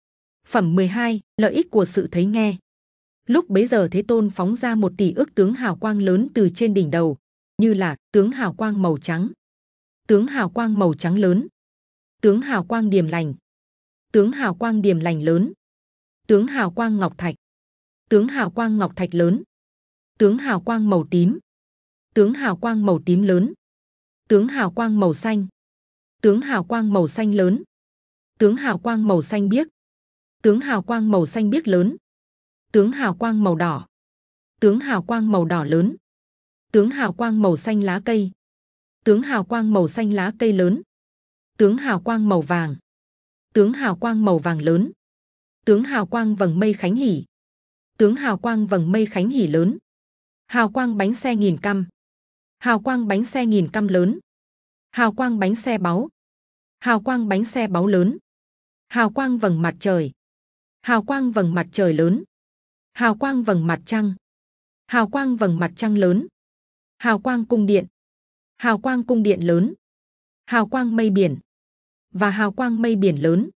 Phẩm 12, lợi ích của sự thấy nghe. Lúc bấy giờ Thế Tôn phóng ra 1 tỷ ức tướng hào quang lớn từ trên đỉnh đầu, như là tướng hào quang màu trắng, tướng hào quang màu trắng lớn, tướng hào quang điềm lành, tướng hào quang điềm lành lớn, tướng hào quang ngọc thạch, tướng hào quang ngọc thạch lớn, tướng hào quang màu tím, tướng hào quang màu tím lớn, tướng hào quang màu xanh, tướng hào quang màu xanh lớn, tướng hào quang màu xanh biếc, tướng hào quang màu xanh biếc lớn, tướng hào quang màu đỏ, tướng hào quang màu đỏ lớn, tướng hào quang màu xanh lá cây, tướng hào quang màu xanh lá cây lớn, tướng hào quang màu vàng, tướng hào quang màu vàng lớn, tướng hào quang vầng mây khánh hỷ, tướng hào quang vầng mây khánh hỷ lớn, hào quang bánh xe nghìn căm, hào quang bánh xe nghìn căm lớn, hào quang bánh xe báu, hào quang bánh xe báu lớn, hào quang vầng mặt trời, hào quang vầng mặt trời lớn, hào quang vầng mặt trăng, hào quang vầng mặt trăng lớn, hào quang cung điện, hào quang cung điện lớn, hào quang mây biển và hào quang mây biển lớn.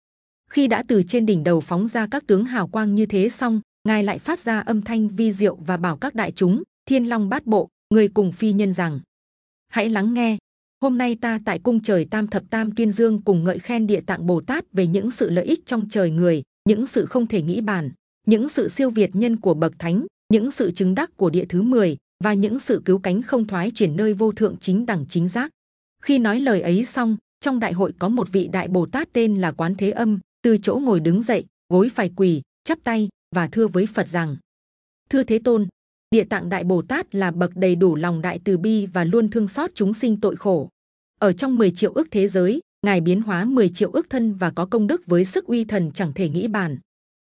Khi đã từ trên đỉnh đầu phóng ra các tướng hào quang như thế xong, Ngài lại phát ra âm thanh vi diệu và bảo các đại chúng, Thiên Long Bát Bộ, người cùng phi nhân rằng: hãy lắng nghe. Hôm nay ta tại cung trời Tam Thập Tam tuyên dương cùng ngợi khen Địa Tạng Bồ Tát về những sự lợi ích trong trời người, những sự không thể nghĩ bàn, những sự siêu việt nhân của bậc thánh, những sự chứng đắc của địa thứ 10 và những sự cứu cánh không thoái chuyển nơi vô thượng chính đẳng chính giác. Khi nói lời ấy xong, trong đại hội có một vị đại Bồ Tát tên là Quán Thế Âm, từ chỗ ngồi đứng dậy, gối phải quỳ, chắp tay và thưa với Phật rằng: thưa Thế Tôn, Địa Tạng Đại Bồ Tát là bậc đầy đủ lòng đại từ bi và luôn thương xót chúng sinh tội khổ. Ở trong 10 triệu ức thế giới, Ngài biến hóa 10 triệu ức thân và có công đức với sức uy thần chẳng thể nghĩ bàn.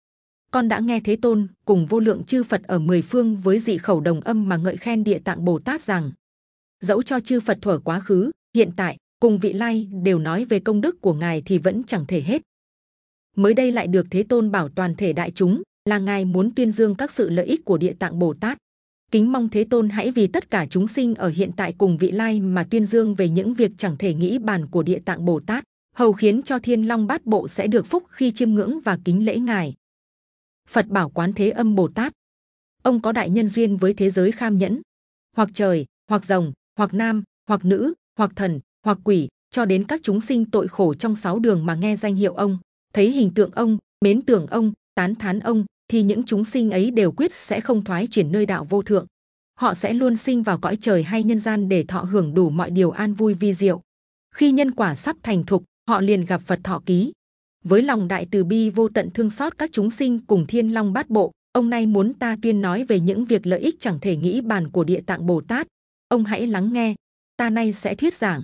Con đã nghe Thế Tôn cùng vô lượng chư Phật ở 10 phương với dị khẩu đồng âm mà ngợi khen Địa Tạng Bồ Tát rằng: dẫu cho chư Phật thuở quá khứ, hiện tại cùng vị lai đều nói về công đức của Ngài thì vẫn chẳng thể hết. Mới đây lại được Thế Tôn bảo toàn thể đại chúng là Ngài muốn tuyên dương các sự lợi ích của Địa Tạng Bồ Tát. Kính mong Thế Tôn hãy vì tất cả chúng sinh ở hiện tại cùng vị lai mà tuyên dương về những việc chẳng thể nghĩ bàn của Địa Tạng Bồ Tát, hầu khiến cho Thiên Long Bát Bộ sẽ được phúc khi chiêm ngưỡng và kính lễ Ngài. Phật bảo Quán Thế Âm Bồ Tát: ông có đại nhân duyên với thế giới kham nhẫn, hoặc trời, hoặc rồng, hoặc nam, hoặc nữ, hoặc thần, hoặc quỷ, cho đến các chúng sinh tội khổ trong 6 đường mà nghe danh hiệu ông, thấy hình tượng ông, mến tưởng ông, tán thán ông, thì những chúng sinh ấy đều quyết sẽ không thoái chuyển nơi đạo vô thượng. Họ sẽ luôn sinh vào cõi trời hay nhân gian để thọ hưởng đủ mọi điều an vui vi diệu. Khi nhân quả sắp thành thục, họ liền gặp Phật thọ ký. Với lòng đại từ bi vô tận thương xót các chúng sinh cùng Thiên Long Bát Bộ, ông nay muốn ta tuyên nói về những việc lợi ích chẳng thể nghĩ bàn của Địa Tạng Bồ Tát. Ông hãy lắng nghe, ta nay sẽ thuyết giảng.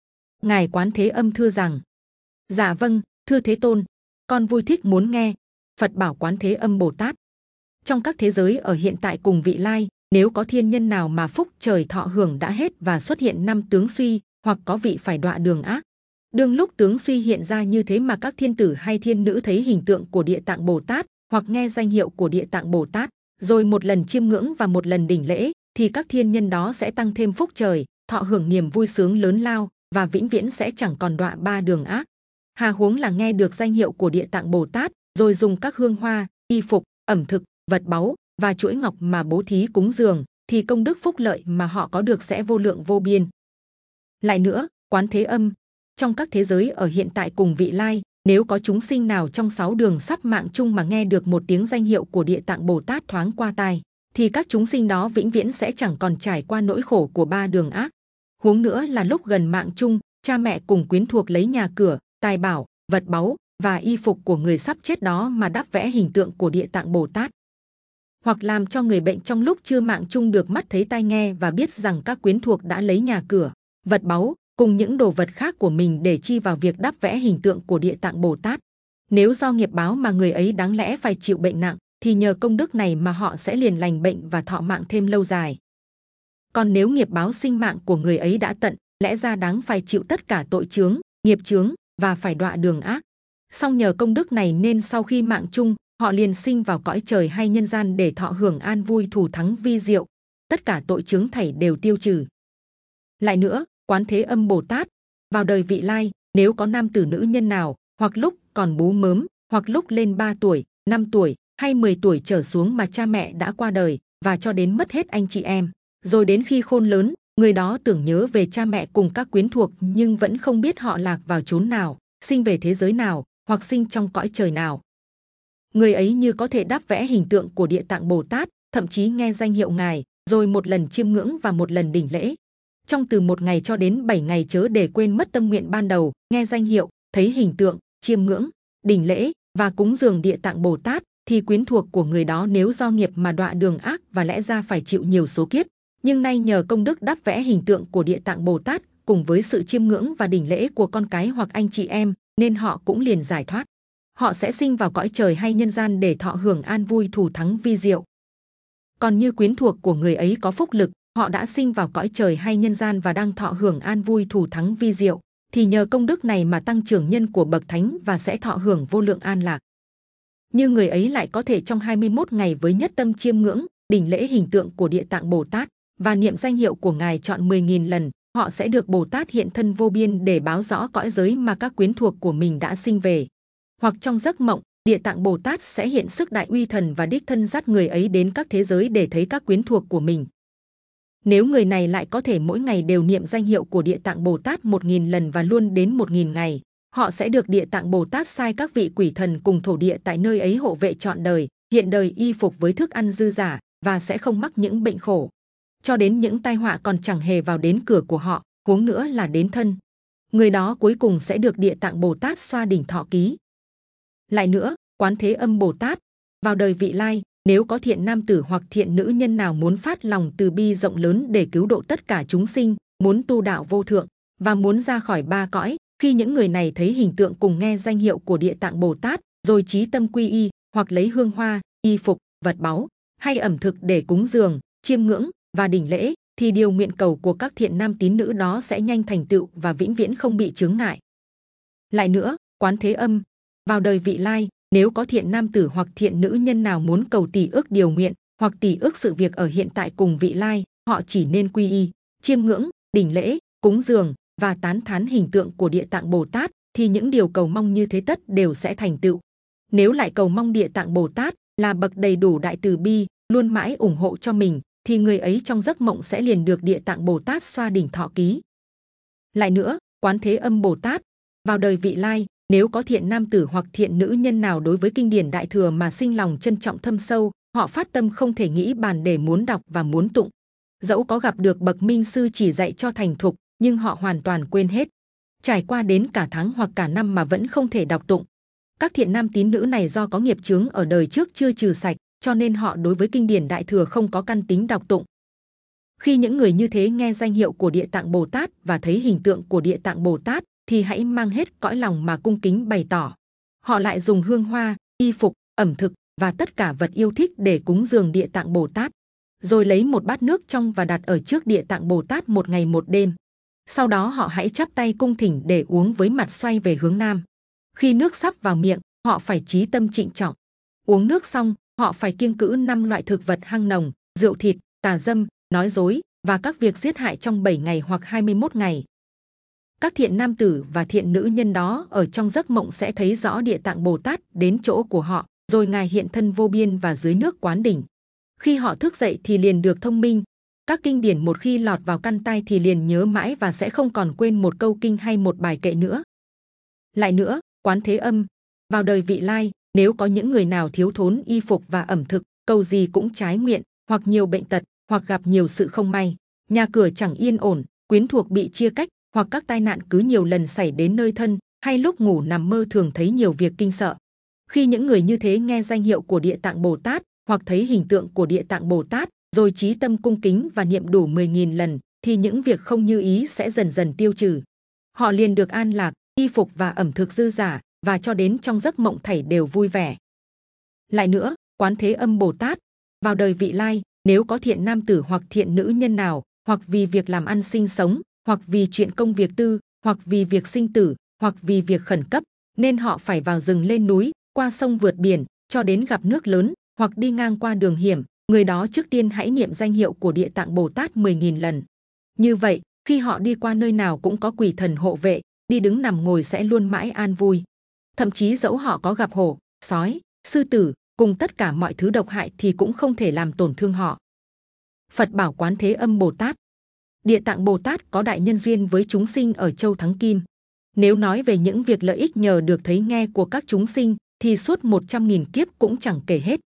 Ngài Quán Thế Âm thưa rằng: dạ vâng, thưa Thế Tôn, con vui thích muốn nghe. Phật bảo Quán Thế Âm Bồ Tát: trong các thế giới ở hiện tại cùng vị lai, nếu có thiên nhân nào mà phúc trời thọ hưởng đã hết và xuất hiện 5 tướng suy, hoặc có vị phải đọa đường ác, đương lúc tướng suy hiện ra như thế mà các thiên tử hay thiên nữ thấy hình tượng của Địa Tạng Bồ Tát, hoặc nghe danh hiệu của Địa Tạng Bồ Tát, rồi một lần chiêm ngưỡng và một lần đỉnh lễ, thì các thiên nhân đó sẽ tăng thêm phúc trời, thọ hưởng niềm vui sướng lớn lao và vĩnh viễn sẽ chẳng còn đọa 3 đường ác. Hà huống là nghe được danh hiệu của Địa Tạng Bồ Tát, rồi dùng các hương hoa, y phục, ẩm thực, vật báu và chuỗi ngọc mà bố thí cúng dường, thì công đức phúc lợi mà họ có được sẽ vô lượng vô biên. Lại nữa, Quán Thế Âm, trong các thế giới ở hiện tại cùng vị lai, nếu có chúng sinh nào trong 6 đường sắp mạng chung mà nghe được một tiếng danh hiệu của Địa Tạng Bồ Tát thoáng qua tai, thì các chúng sinh đó vĩnh viễn sẽ chẳng còn trải qua nỗi khổ của 3 đường ác. Huống nữa là lúc gần mạng chung, cha mẹ cùng quyến thuộc lấy nhà cửa, tài bảo, vật báu và y phục của người sắp chết đó mà đắp vẽ hình tượng của Địa Tạng Bồ Tát, hoặc làm cho người bệnh trong lúc chưa mạng chung được mắt thấy tai nghe và biết rằng các quyến thuộc đã lấy nhà cửa, vật báu cùng những đồ vật khác của mình để chi vào việc đắp vẽ hình tượng của Địa Tạng Bồ Tát. Nếu do nghiệp báo mà người ấy đáng lẽ phải chịu bệnh nặng, thì nhờ công đức này mà họ sẽ liền lành bệnh và thọ mạng thêm lâu dài. Còn nếu nghiệp báo sinh mạng của người ấy đã tận, lẽ ra đáng phải chịu tất cả tội chướng, nghiệp chướng và phải đọa đường ác. Song nhờ công đức này nên sau khi mạng chung, họ liền sinh vào cõi trời hay nhân gian để thọ hưởng an vui thủ thắng vi diệu, tất cả tội chướng thảy đều tiêu trừ. Lại nữa, Quán Thế Âm Bồ Tát, vào đời vị lai, nếu có nam tử nữ nhân nào, hoặc lúc còn bú mớm, hoặc lúc lên 3 tuổi, 5 tuổi hay 10 tuổi trở xuống mà cha mẹ đã qua đời và cho đến mất hết anh chị em, rồi đến khi khôn lớn, người đó tưởng nhớ về cha mẹ cùng các quyến thuộc nhưng vẫn không biết họ lạc vào chốn nào, sinh về thế giới nào, hoặc sinh trong cõi trời nào. Người ấy như có thể đắp vẽ hình tượng của Địa Tạng Bồ Tát, thậm chí nghe danh hiệu Ngài, rồi một lần chiêm ngưỡng và một lần đỉnh lễ. Trong từ 1 ngày cho đến 7 ngày chớ để quên mất tâm nguyện ban đầu, nghe danh hiệu, thấy hình tượng, chiêm ngưỡng, đỉnh lễ và cúng dường Địa Tạng Bồ Tát, thì quyến thuộc của người đó nếu do nghiệp mà đọa đường ác và lẽ ra phải chịu nhiều số kiếp, nhưng nay nhờ công đức đắp vẽ hình tượng của Địa Tạng Bồ Tát cùng với sự chiêm ngưỡng và đỉnh lễ của con cái hoặc anh chị em, nên họ cũng liền giải thoát. Họ sẽ sinh vào cõi trời hay nhân gian để thọ hưởng an vui thù thắng vi diệu. Còn như quyến thuộc của người ấy có phúc lực, họ đã sinh vào cõi trời hay nhân gian và đang thọ hưởng an vui thù thắng vi diệu, thì nhờ công đức này mà tăng trưởng nhân của bậc thánh và sẽ thọ hưởng vô lượng an lạc. Như người ấy lại có thể trong 21 ngày với nhất tâm chiêm ngưỡng, đỉnh lễ hình tượng của Địa Tạng Bồ Tát và niệm danh hiệu của Ngài trọn 10.000 lần, họ sẽ được Bồ Tát hiện thân vô biên để báo rõ cõi giới mà các quyến thuộc của mình đã sinh về. Hoặc trong giấc mộng, Địa Tạng Bồ Tát sẽ hiện sức đại uy thần và đích thân dắt người ấy đến các thế giới để thấy các quyến thuộc của mình. Nếu người này lại có thể mỗi ngày đều niệm danh hiệu của Địa Tạng Bồ Tát 1.000 lần và luôn đến 1.000 ngày, họ sẽ được Địa Tạng Bồ Tát sai các vị quỷ thần cùng thổ địa tại nơi ấy hộ vệ trọn đời, hiện đời y phục với thức ăn dư dả và sẽ không mắc những bệnh khổ, cho đến những tai họa còn chẳng hề vào đến cửa của họ, huống nữa là đến thân. Người đó cuối cùng sẽ được Địa Tạng Bồ Tát xoa đỉnh thọ ký. Lại nữa, Quán Thế Âm Bồ Tát vào đời vị lai, nếu có thiện nam tử hoặc thiện nữ nhân nào muốn phát lòng từ bi rộng lớn để cứu độ tất cả chúng sinh, muốn tu đạo vô thượng và muốn ra khỏi ba cõi, khi những người này thấy hình tượng cùng nghe danh hiệu của Địa Tạng Bồ Tát, rồi chí tâm quy y, hoặc lấy hương hoa, y phục, vật báu hay ẩm thực để cúng dường, chiêm ngưỡng và đỉnh lễ, thì điều nguyện cầu của các thiện nam tín nữ đó sẽ nhanh thành tựu và vĩnh viễn không bị chướng ngại. Lại nữa, Quán Thế Âm vào đời vị lai, nếu có thiện nam tử hoặc thiện nữ nhân nào muốn cầu tỷ ước điều nguyện hoặc tỷ ước sự việc ở hiện tại cùng vị lai, họ chỉ nên quy y, chiêm ngưỡng, đỉnh lễ, cúng dường và tán thán hình tượng của Địa Tạng Bồ Tát, thì những điều cầu mong như thế tất đều sẽ thành tựu. Nếu lại cầu mong Địa Tạng Bồ Tát là bậc đầy đủ đại từ bi, luôn mãi ủng hộ cho mình, thì người ấy trong giấc mộng sẽ liền được Địa Tạng Bồ Tát xoa đỉnh thọ ký. Lại nữa, Quán Thế Âm Bồ Tát vào đời vị lai, nếu có thiện nam tử hoặc thiện nữ nhân nào đối với kinh điển Đại Thừa mà sinh lòng trân trọng thâm sâu, họ phát tâm không thể nghĩ bàn để muốn đọc và muốn tụng. Dẫu có gặp được bậc minh sư chỉ dạy cho thành thục, nhưng họ hoàn toàn quên hết. Trải qua đến cả tháng hoặc cả năm mà vẫn không thể đọc tụng. Các thiện nam tín nữ này do có nghiệp chướng ở đời trước chưa trừ sạch, cho nên họ đối với kinh điển Đại Thừa không có căn tính đọc tụng. Khi những người như thế nghe danh hiệu của Địa Tạng Bồ Tát và thấy hình tượng của Địa Tạng Bồ Tát, thì hãy mang hết cõi lòng mà cung kính bày tỏ. Họ lại dùng hương hoa, y phục, ẩm thực và tất cả vật yêu thích để cúng dường Địa Tạng Bồ Tát, rồi lấy một bát nước trong và đặt ở trước Địa Tạng Bồ Tát một ngày một đêm. Sau đó họ hãy chắp tay cung thỉnh để uống với mặt xoay về hướng nam. Khi nước sắp vào miệng, họ phải chí tâm trịnh trọng. Uống nước xong, họ phải kiêng cữ 5 loại thực vật hăng nồng, rượu thịt, tà dâm, nói dối và các việc giết hại trong 7 ngày hoặc 21 ngày. Các thiện nam tử và thiện nữ nhân đó ở trong giấc mộng sẽ thấy rõ Địa Tạng Bồ Tát đến chỗ của họ, rồi Ngài hiện thân vô biên và dưới nước quán đỉnh. Khi họ thức dậy thì liền được thông minh. Các kinh điển một khi lọt vào căn tai thì liền nhớ mãi và sẽ không còn quên một câu kinh hay một bài kệ nữa. Lại nữa, Quán Thế Âm vào đời vị lai, nếu có những người nào thiếu thốn y phục và ẩm thực, cầu gì cũng trái nguyện, hoặc nhiều bệnh tật, hoặc gặp nhiều sự không may, nhà cửa chẳng yên ổn, quyến thuộc bị chia cách, hoặc các tai nạn cứ nhiều lần xảy đến nơi thân, hay lúc ngủ nằm mơ thường thấy nhiều việc kinh sợ. Khi những người như thế nghe danh hiệu của Địa Tạng Bồ Tát hoặc thấy hình tượng của Địa Tạng Bồ Tát, rồi chí tâm cung kính và niệm đủ 10.000 lần, thì những việc không như ý sẽ dần dần tiêu trừ. Họ liền được an lạc, y phục và ẩm thực dư dả, và cho đến trong giấc mộng thảy đều vui vẻ. Lại nữa, Quán Thế Âm Bồ Tát vào đời vị lai, nếu có thiện nam tử hoặc thiện nữ nhân nào, hoặc vì việc làm ăn sinh sống, hoặc vì chuyện công việc tư, hoặc vì việc sinh tử, hoặc vì việc khẩn cấp, nên họ phải vào rừng lên núi, qua sông vượt biển, cho đến gặp nước lớn, hoặc đi ngang qua đường hiểm, người đó trước tiên hãy niệm danh hiệu của Địa Tạng Bồ Tát 10.000 lần. Như vậy, khi họ đi qua nơi nào cũng có quỷ thần hộ vệ, đi đứng nằm ngồi sẽ luôn mãi an vui. Thậm chí dẫu họ có gặp hổ, sói, sư tử, cùng tất cả mọi thứ độc hại thì cũng không thể làm tổn thương họ. Phật bảo Quán Thế Âm Bồ Tát. Địa Tạng Bồ Tát có đại nhân duyên với chúng sinh ở châu Thắng Kim. Nếu nói về những việc lợi ích nhờ được thấy nghe của các chúng sinh, thì suốt 100.000 kiếp cũng chẳng kể hết.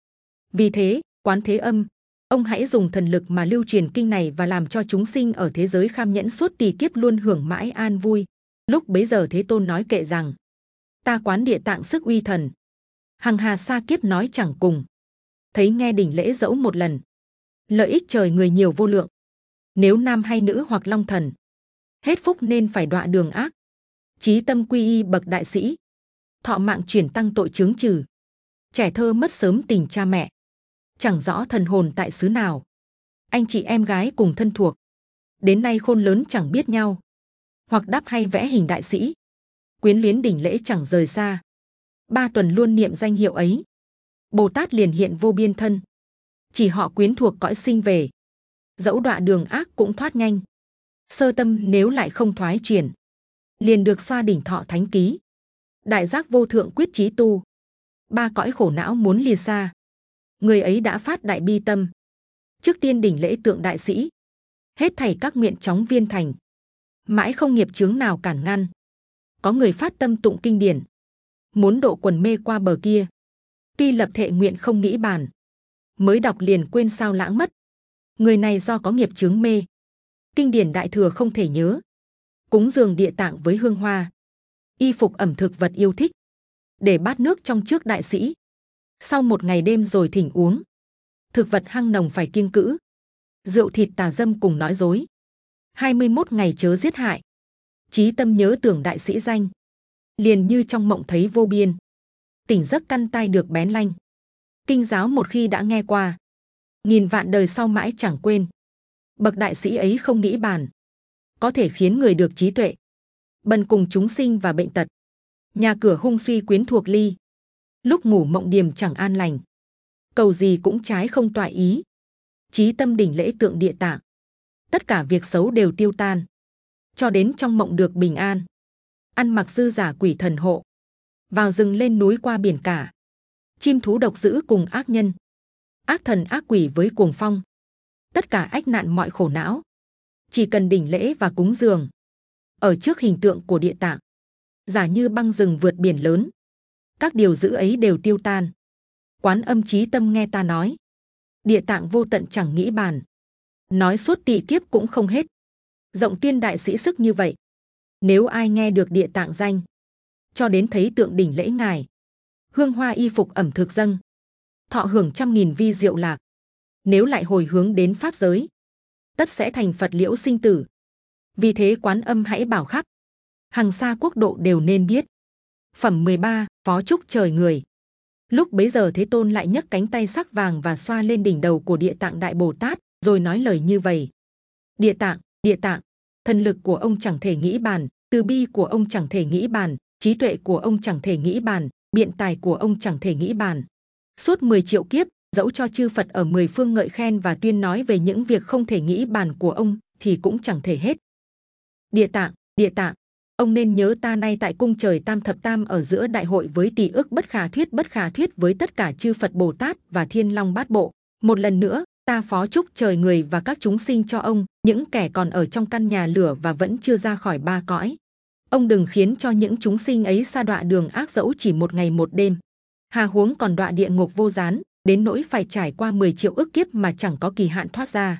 Vì thế, Quán Thế Âm, ông hãy dùng thần lực mà lưu truyền kinh này và làm cho chúng sinh ở thế giới Kham Nhẫn suốt tỷ kiếp luôn hưởng mãi an vui. Lúc bấy giờ Thế Tôn nói kệ rằng: Ta quán địa tạng sức uy thần, hằng hà sa kiếp nói chẳng cùng. Thấy nghe đỉnh lễ dẫu một lần, lợi ích trời người nhiều vô lượng. Nếu nam hay nữ hoặc long thần, hết phúc nên phải đọa đường ác. Chí tâm quy y bậc đại sĩ, thọ mạng chuyển tăng tội chướng trừ. Trẻ thơ mất sớm tình cha mẹ, chẳng rõ thần hồn tại xứ nào. Anh chị em gái cùng thân thuộc, đến nay khôn lớn chẳng biết nhau. Hoặc đắp hay vẽ hình đại sĩ, quyến luyến đỉnh lễ chẳng rời xa. 3 tuần luôn niệm danh hiệu ấy, Bồ Tát liền hiện vô biên thân. Chỉ họ quyến thuộc cõi sinh về, dẫu đọa đường ác cũng thoát nhanh. Sơ tâm nếu lại không thoái chuyển, liền được xoa đỉnh thọ thánh ký. Đại giác vô thượng quyết chí tu, 3 cõi khổ não muốn lìa xa. Người ấy đã phát đại bi tâm, trước tiên đỉnh lễ tượng đại sĩ, hết thảy các nguyện chóng viên thành. Mãi không nghiệp chướng nào cản ngăn. Có người phát tâm tụng kinh điển, muốn độ quần mê qua bờ kia. Tuy lập thệ nguyện không nghĩ bàn, mới đọc liền quên sao lãng mất. Người này do có nghiệp chướng mê, kinh điển đại thừa không thể nhớ. Cúng dường địa tạng với hương hoa, y phục ẩm thực vật yêu thích, để bát nước trong trước đại sĩ. Sau một ngày đêm rồi thỉnh uống, thực vật hăng nồng phải kiêng cữ, rượu thịt tà dâm cùng nói dối. 21 ngày chớ giết hại, chí tâm nhớ tưởng đại sĩ danh, liền như trong mộng thấy vô biên. Tỉnh giấc căn tai được bén lanh, kinh giáo một khi đã nghe qua, nghìn vạn đời sau mãi chẳng quên. Bậc đại sĩ ấy không nghĩ bàn, có thể khiến người được trí tuệ, bần cùng chúng sinh và bệnh tật. Nhà cửa hung suy quyến thuộc ly, lúc ngủ mộng điềm chẳng an lành, cầu gì cũng trái không toại ý. Chí tâm đỉnh lễ tượng địa tạng, tất cả việc xấu đều tiêu tan, cho đến trong mộng được bình an. Ăn mặc dư giả quỷ thần hộ, vào rừng lên núi qua biển cả. Chim thú độc dữ cùng ác nhân, ác thần ác quỷ với cuồng phong. Tất cả ách nạn mọi khổ não, chỉ cần đỉnh lễ và cúng dường ở trước hình tượng của địa tạng, giả như băng rừng vượt biển lớn, các điều dữ ấy đều tiêu tan. Quán Âm chí tâm nghe ta nói, địa tạng vô tận chẳng nghĩ bàn, nói suốt tị kiếp cũng không hết. Rộng tuyên đại sĩ sức như vậy, nếu ai nghe được địa tạng danh, cho đến thấy tượng đỉnh lễ ngài, hương hoa y phục ẩm thực dâng, thọ hưởng 100.000 vi diệu lạc. Nếu lại hồi hướng đến pháp giới, tất sẽ thành Phật liễu sinh tử. Vì thế Quán Âm hãy bảo khắp hằng xa quốc độ đều nên biết. Phẩm 13, Phó Trúc trời người. Lúc bấy giờ Thế Tôn lại nhấc cánh tay sắc vàng và xoa lên đỉnh đầu của Địa Tạng Đại Bồ Tát, rồi nói lời như vậy: Địa Tạng, thần lực của ông chẳng thể nghĩ bàn, từ bi của ông chẳng thể nghĩ bàn, trí tuệ của ông chẳng thể nghĩ bàn, biện tài của ông chẳng thể nghĩ bàn. Suốt 10 triệu kiếp, dẫu cho chư Phật ở 10 phương ngợi khen và tuyên nói về những việc không thể nghĩ bàn của ông, thì cũng chẳng thể hết. Địa Tạng, ông nên nhớ ta nay tại cung trời Tam Thập Tam ở giữa đại hội với tỷ ước bất khả thuyết với tất cả chư Phật Bồ Tát và Thiên Long Bát Bộ. Một lần nữa, ta phó chúc trời người và các chúng sinh cho ông, những kẻ còn ở trong căn nhà lửa và vẫn chưa ra khỏi 3 cõi. Ông đừng khiến cho những chúng sinh ấy sa đọa đường ác dẫu chỉ một ngày một đêm. Hà huống còn đọa địa ngục vô gián, đến nỗi phải trải qua 10 triệu ức kiếp mà chẳng có kỳ hạn thoát ra.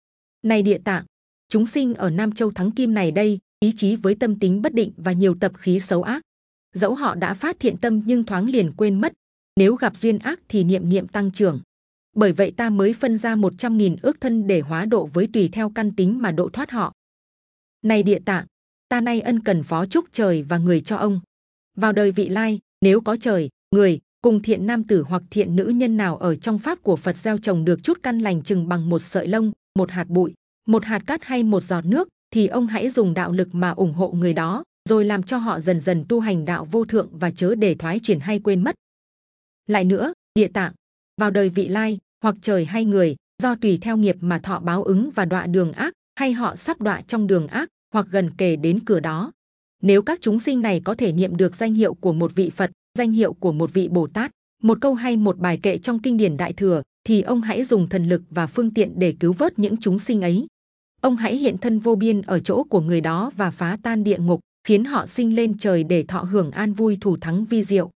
Này Địa Tạng, chúng sinh ở Nam Châu Thắng Kim này đây, ý chí với tâm tính bất định và nhiều tập khí xấu ác. Dẫu họ đã phát thiện tâm nhưng thoáng liền quên mất. Nếu gặp duyên ác thì niệm tăng trưởng. Bởi vậy ta mới phân ra 100.000 ước thân để hóa độ với tùy theo căn tính mà độ thoát họ. Này Địa Tạng, ta nay ân cần phó chúc trời và người cho ông. Vào đời vị lai, nếu có trời, người, cùng thiện nam tử hoặc thiện nữ nhân nào ở trong pháp của Phật gieo trồng được chút căn lành chừng bằng một sợi lông, một hạt bụi, một hạt cát hay một giọt nước, thì ông hãy dùng đạo lực mà ủng hộ người đó, rồi làm cho họ dần dần tu hành đạo vô thượng và chớ để thoái chuyển hay quên mất. Lại nữa, Địa Tạng, vào đời vị lai, hoặc trời hay người, do tùy theo nghiệp mà thọ báo ứng và đọa đường ác, hay họ sắp đọa trong đường ác, hoặc gần kề đến cửa đó. Nếu các chúng sinh này có thể niệm được danh hiệu của một vị Phật, danh hiệu của một vị Bồ Tát, một câu hay một bài kệ trong kinh điển Đại Thừa, thì ông hãy dùng thần lực và phương tiện để cứu vớt những chúng sinh ấy. Ông hãy hiện thân vô biên ở chỗ của người đó và phá tan địa ngục, khiến họ sinh lên trời để thọ hưởng an vui thủ thắng vi diệu.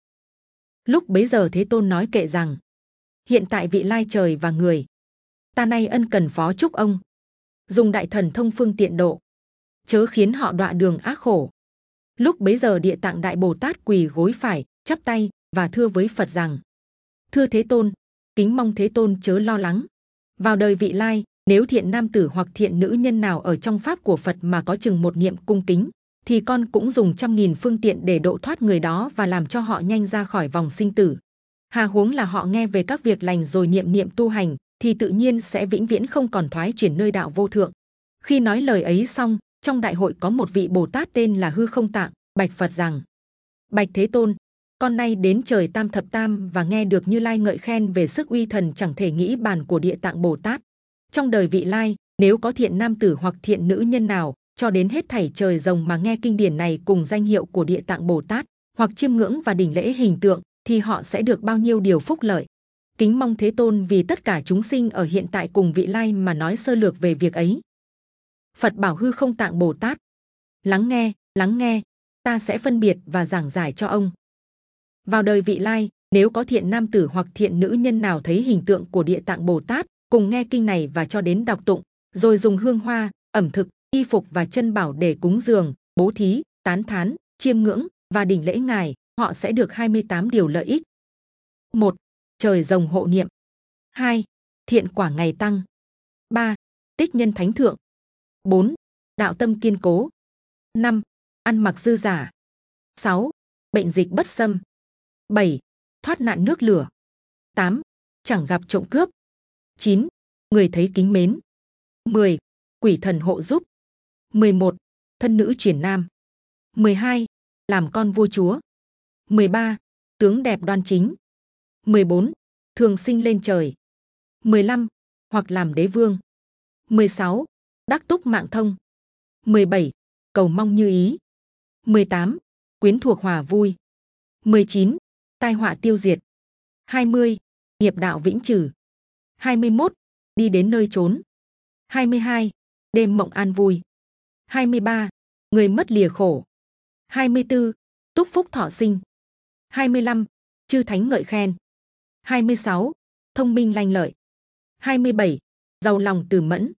Lúc bấy giờ Thế Tôn nói kệ rằng: hiện tại vị lai trời và người, ta nay ân cần phó chúc ông, dùng đại thần thông phương tiện độ, chớ khiến họ đọa đường ác khổ. Lúc bấy giờ Địa Tạng Đại Bồ Tát quỳ gối phải, chắp tay và thưa với Phật rằng: Thưa Thế Tôn, kính mong Thế Tôn chớ lo lắng. Vào đời vị lai, nếu thiện nam tử hoặc thiện nữ nhân nào ở trong pháp của Phật mà có chừng một niệm cung kính, thì con cũng dùng 100.000 phương tiện để độ thoát người đó và làm cho họ nhanh ra khỏi vòng sinh tử. Hà huống là họ nghe về các việc lành rồi niệm niệm tu hành, thì tự nhiên sẽ vĩnh viễn không còn thoái chuyển nơi đạo vô thượng. Khi nói lời ấy xong, trong đại hội có một vị Bồ Tát tên là Hư Không Tạng, bạch Phật rằng: Bạch Thế Tôn, con nay đến trời Tam Thập Tam và nghe được Như Lai ngợi khen về sức uy thần chẳng thể nghĩ bàn của Địa Tạng Bồ Tát. Trong đời vị lai, nếu có thiện nam tử hoặc thiện nữ nhân nào cho đến hết thảy trời rồng mà nghe kinh điển này cùng danh hiệu của Địa Tạng Bồ Tát, hoặc chiêm ngưỡng và đảnh lễ hình tượng, thì họ sẽ được bao nhiêu điều phúc lợi. Kính mong Thế Tôn vì tất cả chúng sinh ở hiện tại cùng vị lai mà nói sơ lược về việc ấy. Phật bảo Hư Không Tạng Bồ Tát: lắng nghe, ta sẽ phân biệt và giảng giải cho ông. Vào đời vị lai, nếu có thiện nam tử hoặc thiện nữ nhân nào thấy hình tượng của Địa Tạng Bồ Tát, cùng nghe kinh này và cho đến đọc tụng, rồi dùng hương hoa, ẩm thực, y phục và chân bảo để cúng dường, bố thí, tán thán, chiêm ngưỡng và đảnh lễ ngài, họ sẽ được 28 điều lợi ích. 1. Trời rồng hộ niệm. 2. Thiện quả ngày tăng. 3. Tích nhân thánh thượng. 4. Đạo tâm kiên cố. 5. Ăn mặc dư giả. 6. Bệnh dịch bất xâm. 7. Thoát nạn nước lửa. 8. Chẳng gặp trộm cướp. 9. Người thấy kính mến. 10. Quỷ thần hộ giúp. 11. Thân nữ chuyển nam. 12. Làm con vua chúa. 13. Tướng đẹp đoan chính. 14. Thường sinh lên trời. 15. Hoặc làm đế vương. 16. Đắc túc mạng thông. 17. Cầu mong như ý. 18. Quyến thuộc hòa vui. 19. Tai họa tiêu diệt. 20. Nghiệp đạo vĩnh trừ. 21. Đi đến nơi trốn. 22. Đêm mộng an vui. 23. Người mất lìa khổ. 24. Túc phúc thọ sinh. 25. Chư thánh ngợi khen. 26. Thông minh lanh lợi. 27. Giàu lòng từ mẫn.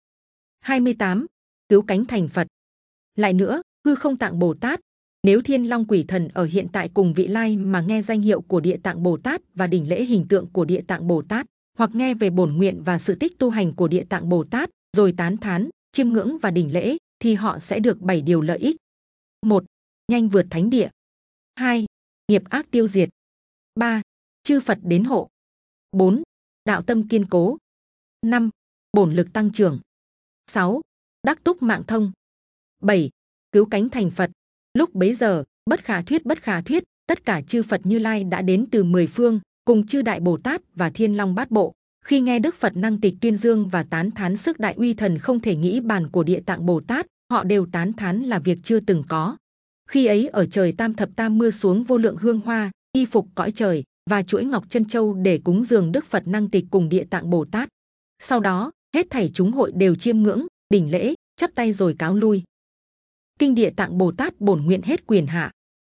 28. Cứu cánh thành Phật. Lại nữa, Hư Không Tạng Bồ Tát, nếu thiên long quỷ thần ở hiện tại cùng vị lai mà nghe danh hiệu của Địa Tạng Bồ Tát và đảnh lễ hình tượng của Địa Tạng Bồ Tát, hoặc nghe về bổn nguyện và sự tích tu hành của Địa Tạng Bồ Tát, rồi tán thán, chiêm ngưỡng và đảnh lễ, thì họ sẽ được 7 điều lợi ích. 1. Nhanh vượt thánh địa. 2. Nghiệp ác tiêu diệt. 3. Chư Phật đến hộ. 4. Đạo tâm kiên cố. 5. Bổn lực tăng trưởng. 6. Đắc túc mạng thông. 7. Cứu cánh thành Phật. Lúc bấy giờ, bất khả thuyết, tất cả chư Phật Như Lai đã đến từ 10 phương, cùng chư Đại Bồ Tát và Thiên Long Bát Bộ. Khi nghe Đức Phật năng tịch tuyên dương và tán thán sức đại uy thần không thể nghĩ bàn của Địa Tạng Bồ Tát, họ đều tán thán là việc chưa từng có. Khi ấy ở trời Tam Thập Tam mưa xuống vô lượng hương hoa, y phục cõi trời và chuỗi ngọc chân châu để cúng dường Đức Phật năng tịch cùng Địa Tạng Bồ Tát. Sau đó, hết thảy chúng hội đều chiêm ngưỡng, đảnh lễ, chắp tay rồi cáo lui. Kinh Địa Tạng Bồ Tát bổn nguyện hết quyền hạ.